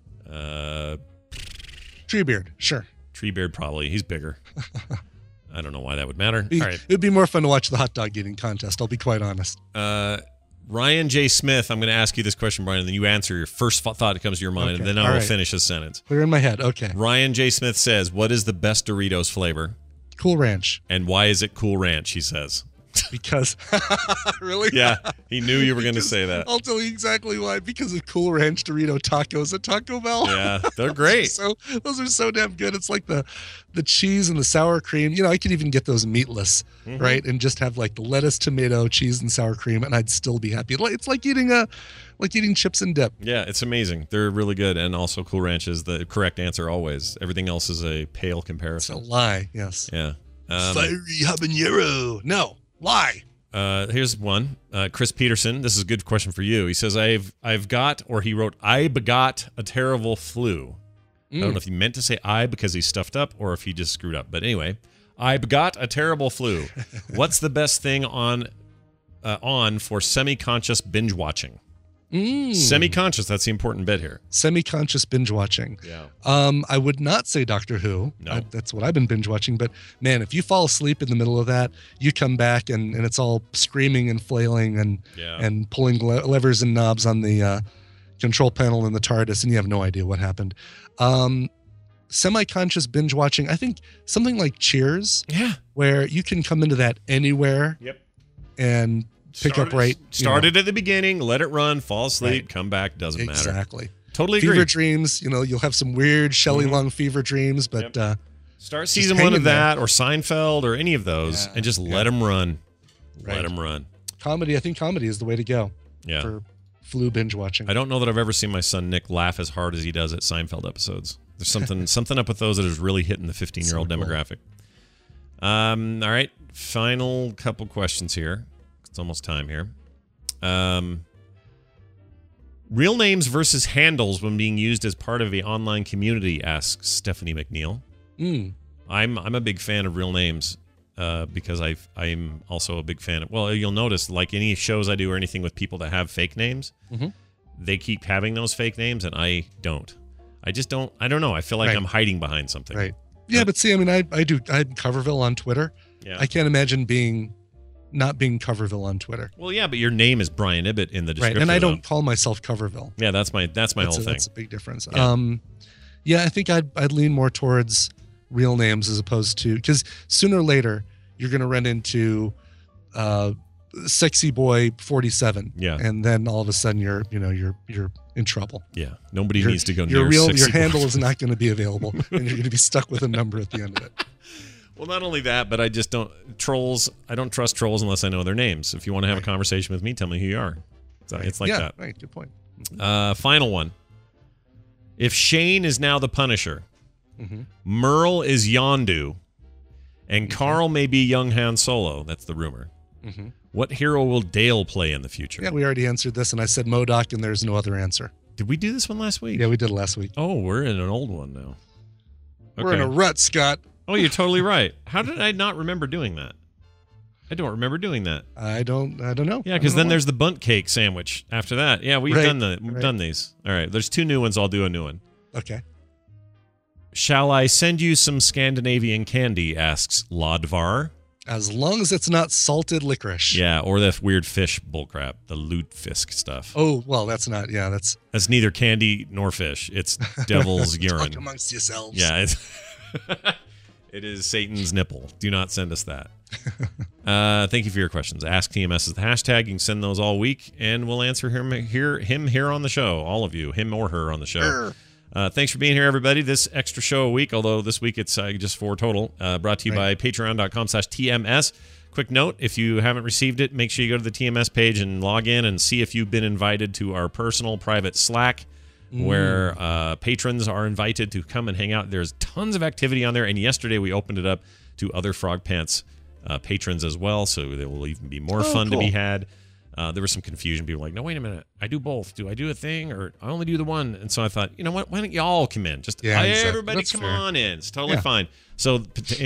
Treebeard, sure. Treebeard probably. He's bigger. I don't know why that would matter. All right. It'd be more fun to watch the hot dog eating contest. I'll be quite honest. Ryan J. Smith, I'm going to ask you this question, Brian, and then you answer your first thought that comes to your mind, and then I will finish his sentence. Clear in my head. Okay. Ryan J. Smith says, what is the best Doritos flavor? Cool Ranch. And why is it Cool Ranch, he says? Because really? Yeah, he knew you were going to say that. I'll tell you exactly why. Because of Cool Ranch Dorito tacos at Taco Bell. Yeah, they're great. Those are so damn good. It's like the cheese and the sour cream. You know, I could even get those meatless, right? And just have like the lettuce, tomato, cheese, and sour cream, and I'd still be happy. It's like eating chips and dip. Yeah, it's amazing. They're really good, and also Cool Ranch is the correct answer always. Everything else is a pale comparison. It's a lie. Yes. Yeah. Fiery habanero. No. Lie. Here's one. Chris Peterson. This is a good question for you. He says, I've got, or he wrote, I begot a terrible flu. I don't know if he meant to say I because he stuffed up or if he just screwed up. But anyway, I begot a terrible flu. What's the best thing on for semi-conscious binge watching? Semi-conscious, that's the important bit here. Semi-conscious binge watching. Yeah. I would not say Doctor Who. No. That's what I've been binge watching. But man, if you fall asleep in the middle of that, you come back and it's all screaming and flailing and pulling levers and knobs on the control panel in the TARDIS, and you have no idea what happened. Semi-conscious binge watching. I think something like Cheers. Yeah. Where you can come into that anywhere. Yep. And pick up right. Started at the beginning, let it run, fall asleep, come back, doesn't matter. Exactly. Totally agree. Fever dreams, you'll have some weird Shelley Long fever dreams, but start season 1 of that or Seinfeld or any of those and just let them run. Let them run. Comedy, I think comedy is the way to go. Yeah. For flu binge watching. I don't know that I've ever seen my son Nick laugh as hard as he does at Seinfeld episodes. There's something up with those that is really hitting the 15-year-old demographic. All right, final couple questions here. It's almost time here. Real names versus handles when being used as part of the online community, asks Stephanie McNeil. I'm a big fan of real names because I'm also a big fan of, well, you'll notice like any shows I do or anything with people that have fake names, they keep having those fake names and I don't. I don't know. I feel like I'm hiding behind something. Right. Yeah, but see, I mean, I'm Coverville on Twitter. Yeah. I can't imagine not being Coverville on Twitter. Well, yeah, but your name is Brian Ibbett in the description. Right, and I don't call myself Coverville. Yeah, that's my whole thing. That's a big difference. Yeah, I think I'd lean more towards real names as opposed to, because sooner or later you're going to run into Sexy Boy 47. Yeah, and then all of a sudden you're in trouble. Yeah, nobody needs to go near your handle is not going to be available, and you're going to be stuck with a number at the end of it. Well, not only that, but I just don't trust trolls unless I know their names. If you want to have a conversation with me, tell me who you are. So it's like that. Right. Good point. Final one. If Shane is now the Punisher, Merle is Yondu, and Carl may be young Han Solo. That's the rumor. What hero will Dale play in the future? Yeah, we already answered this, and I said MODOK, and there's no other answer. Did we do this one last week? Yeah, we did it last week. Oh, we're in an old one now. Okay. We're in a rut, Scott. Oh, you're totally right. How did I not remember doing that? I don't remember doing that. I don't know. Yeah, because then there's the bunt cake sandwich after that. Yeah, we've done these. All right, there's 2 new ones. I'll do a new one. Okay. Shall I send you some Scandinavian candy? Asks Lodvar. As long as it's not salted licorice. Yeah, or that weird fish bullcrap, the lutefisk stuff. Oh, well, that's not. Yeah, that's neither candy nor fish. It's devil's urine. Talk amongst yourselves. Yeah, it is Satan's nipple. Do not send us that. Thank you for your questions. Ask TMS is the hashtag. You can send those all week, and we'll answer him here on the show. All of you, him or her on the show. Thanks for being here, everybody. This extra show a week, although this week it's just 4 total, brought to you by patreon.com/TMS. Quick note, if you haven't received it, make sure you go to the TMS page and log in and see if you've been invited to our personal private Slack, where patrons are invited to come and hang out. There's tons of activity on there, and yesterday we opened it up to other Frog Pants patrons as well, so there will even be more fun to be had. There was some confusion. People were like, no, wait a minute. I do both. Do I do a thing or I only do the one? And so I thought, you know what? Why don't you all come in? Just everybody come on in. It's totally fine. So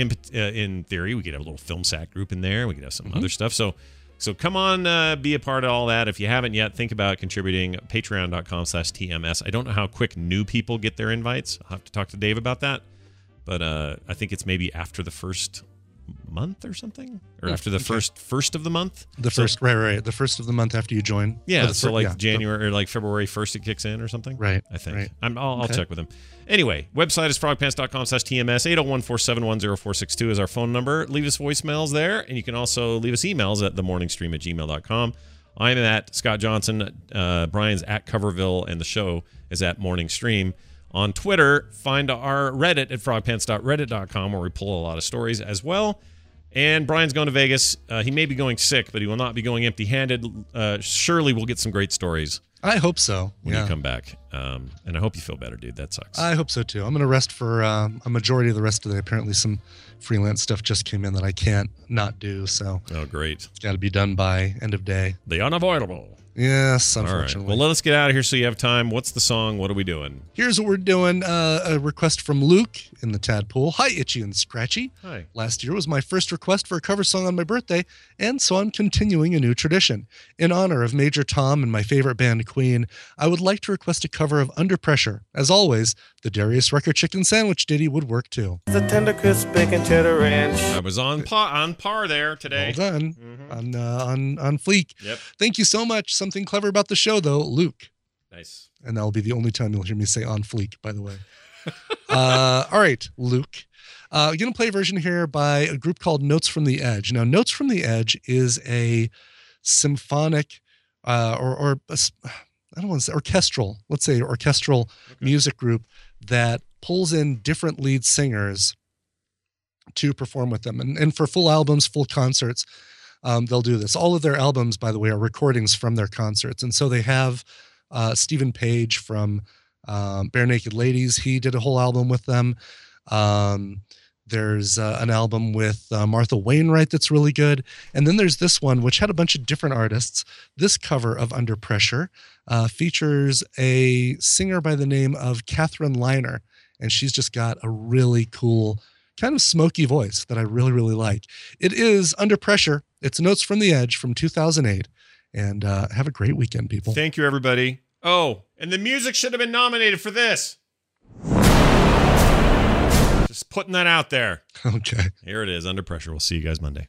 in theory, we could have a little film sack group in there. We could have some other stuff. So come on, be a part of all that. If you haven't yet, think about contributing. Patreon.com/TMS. I don't know how quick new people get their invites. I'll have to talk to Dave about that. But I think it's maybe after the first month or something, or after the first of the month. The first of the month after you join. Yeah, January or like February 1st it kicks in or something. Right. I think. Right. I'll check with him. Anyway, website is frogpants.com/TMS. 801-471-0462 is our phone number. Leave us voicemails there, and you can also leave us emails at themorningstream@gmail.com. I'm at Scott Johnson. Brian's at Coverville, and the show is at Morning Stream. On Twitter, find our Reddit at frogpants.reddit.com, where we pull a lot of stories as well. And Brian's going to Vegas. He may be going sick, but he will not be going empty-handed. Surely we'll get some great stories. I hope so. When you come back. And I hope you feel better, dude. That sucks. I hope so, too. I'm going to rest for a majority of the rest of the day. Apparently some freelance stuff just came in that I can't not do. So great. It's got to be done by end of day. The unavoidable. Yes, All unfortunately. right. Well, let us get out of here so you have time. What's the song? What are we doing? Here's what we're doing. A request from Luke in the Tadpole. Hi, Itchy and Scratchy. Hi. Last year was my first request for a cover song on my birthday, and so I'm continuing a new tradition. In honor of Major Tom and my favorite band, Queen, I would like to request a cover of Under Pressure. As always, the Darius Rucker chicken sandwich ditty would work too. The tender crisp bacon cheddar ranch. I was on par there today. Well done. On fleek. Yep. Thank you so much. Something clever about the show, though, Luke. Nice. And that'll be the only time you'll hear me say on fleek, by the way. All right, Luke. I'm going to play a version here by a group called Notes from the Edge. Now, Notes from the Edge is a symphonic I don't want to say orchestral, let's say orchestral music group that pulls in different lead singers to perform with them. And for full albums, full concerts, they'll do this. All of their albums, by the way, are recordings from their concerts. And so they have Stephen Page from Bare Naked Ladies. He did a whole album with them. There's an album with Martha Wainwright that's really good. And then there's this one, which had a bunch of different artists. This cover of Under Pressure features a singer by the name of Catherine Liner. And she's just got a really cool, kind of smoky voice that I really, really like. It is Under Pressure. It's Notes from the Edge from 2008. And have a great weekend, people. Thank you, everybody. Oh, and the music should have been nominated for this. Just putting that out there. Okay. Here it is, Under Pressure. We'll see you guys Monday.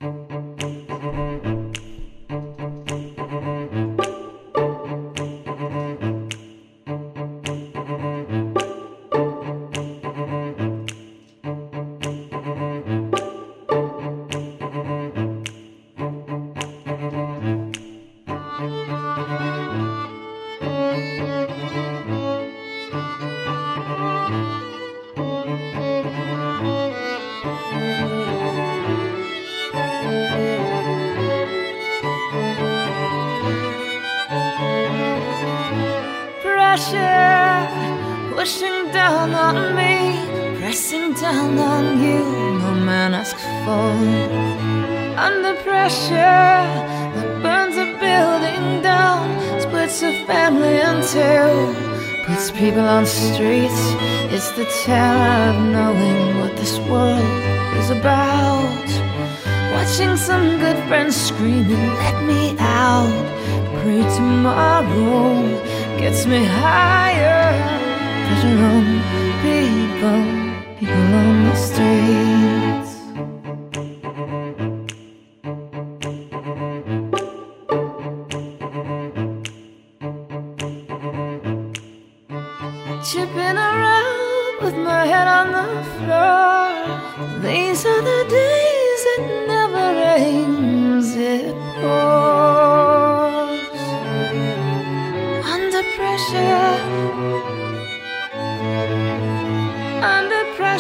Pushing down on me, pressing down on you, no man asks for. Under pressure that burns a building down, splits a family in two, puts people on streets. It's the terror of knowing what this world is about. Watching some good friends screaming, let me out. Pray tomorrow gets me higher. Pressure on people on the streets. Chipping around with my head on the floor. These are the days it never rains, it pours. Under pressure.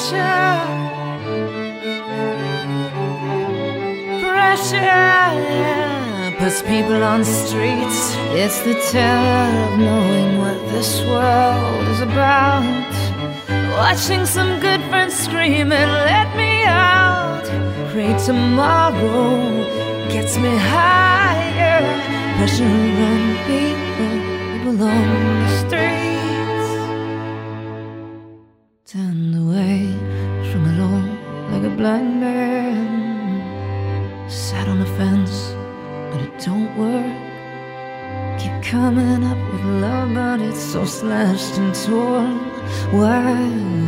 pressure. Pressure puts people on the streets. It's the terror of knowing what this world is about. Watching some good friends scream and let me out. Pray tomorrow gets me higher. Pressure on people on the streets. Turned away from it all like a blind man. Sat on the fence, but it don't work. Keep coming up with love, but it's so slashed and torn. Why?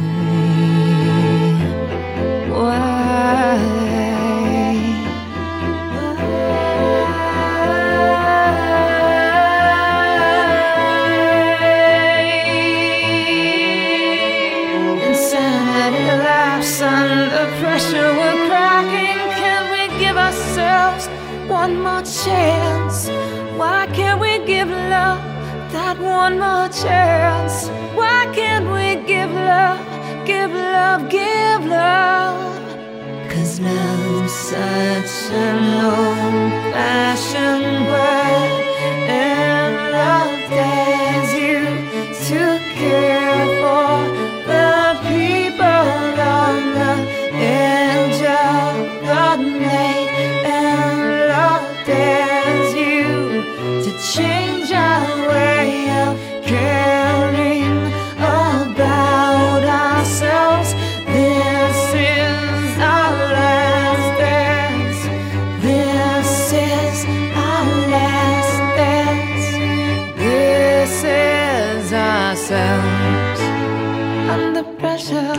Insanity laughs under pressure. We're cracking. Can we give ourselves one more chance? Why can't we give love that one more chance? Why can't we give love, give love, give love? 'Cause love's such an old-fashioned word, and love dares you to care for the people on the edge of the night, and love dares you to change our way of caring about ourselves. This is our last dance. This is our last dance. This is ourselves under pressure.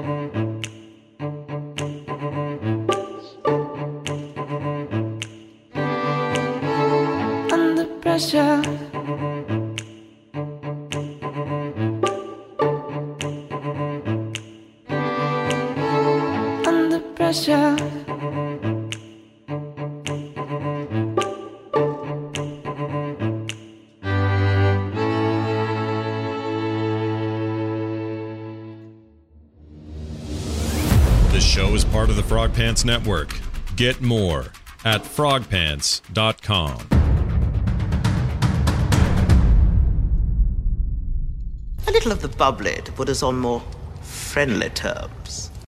Under pressure. Under pressure. This show is part of the Frog Pants Network. Get more at frogpants.com. A little of the bubbly to put us on more friendly terms.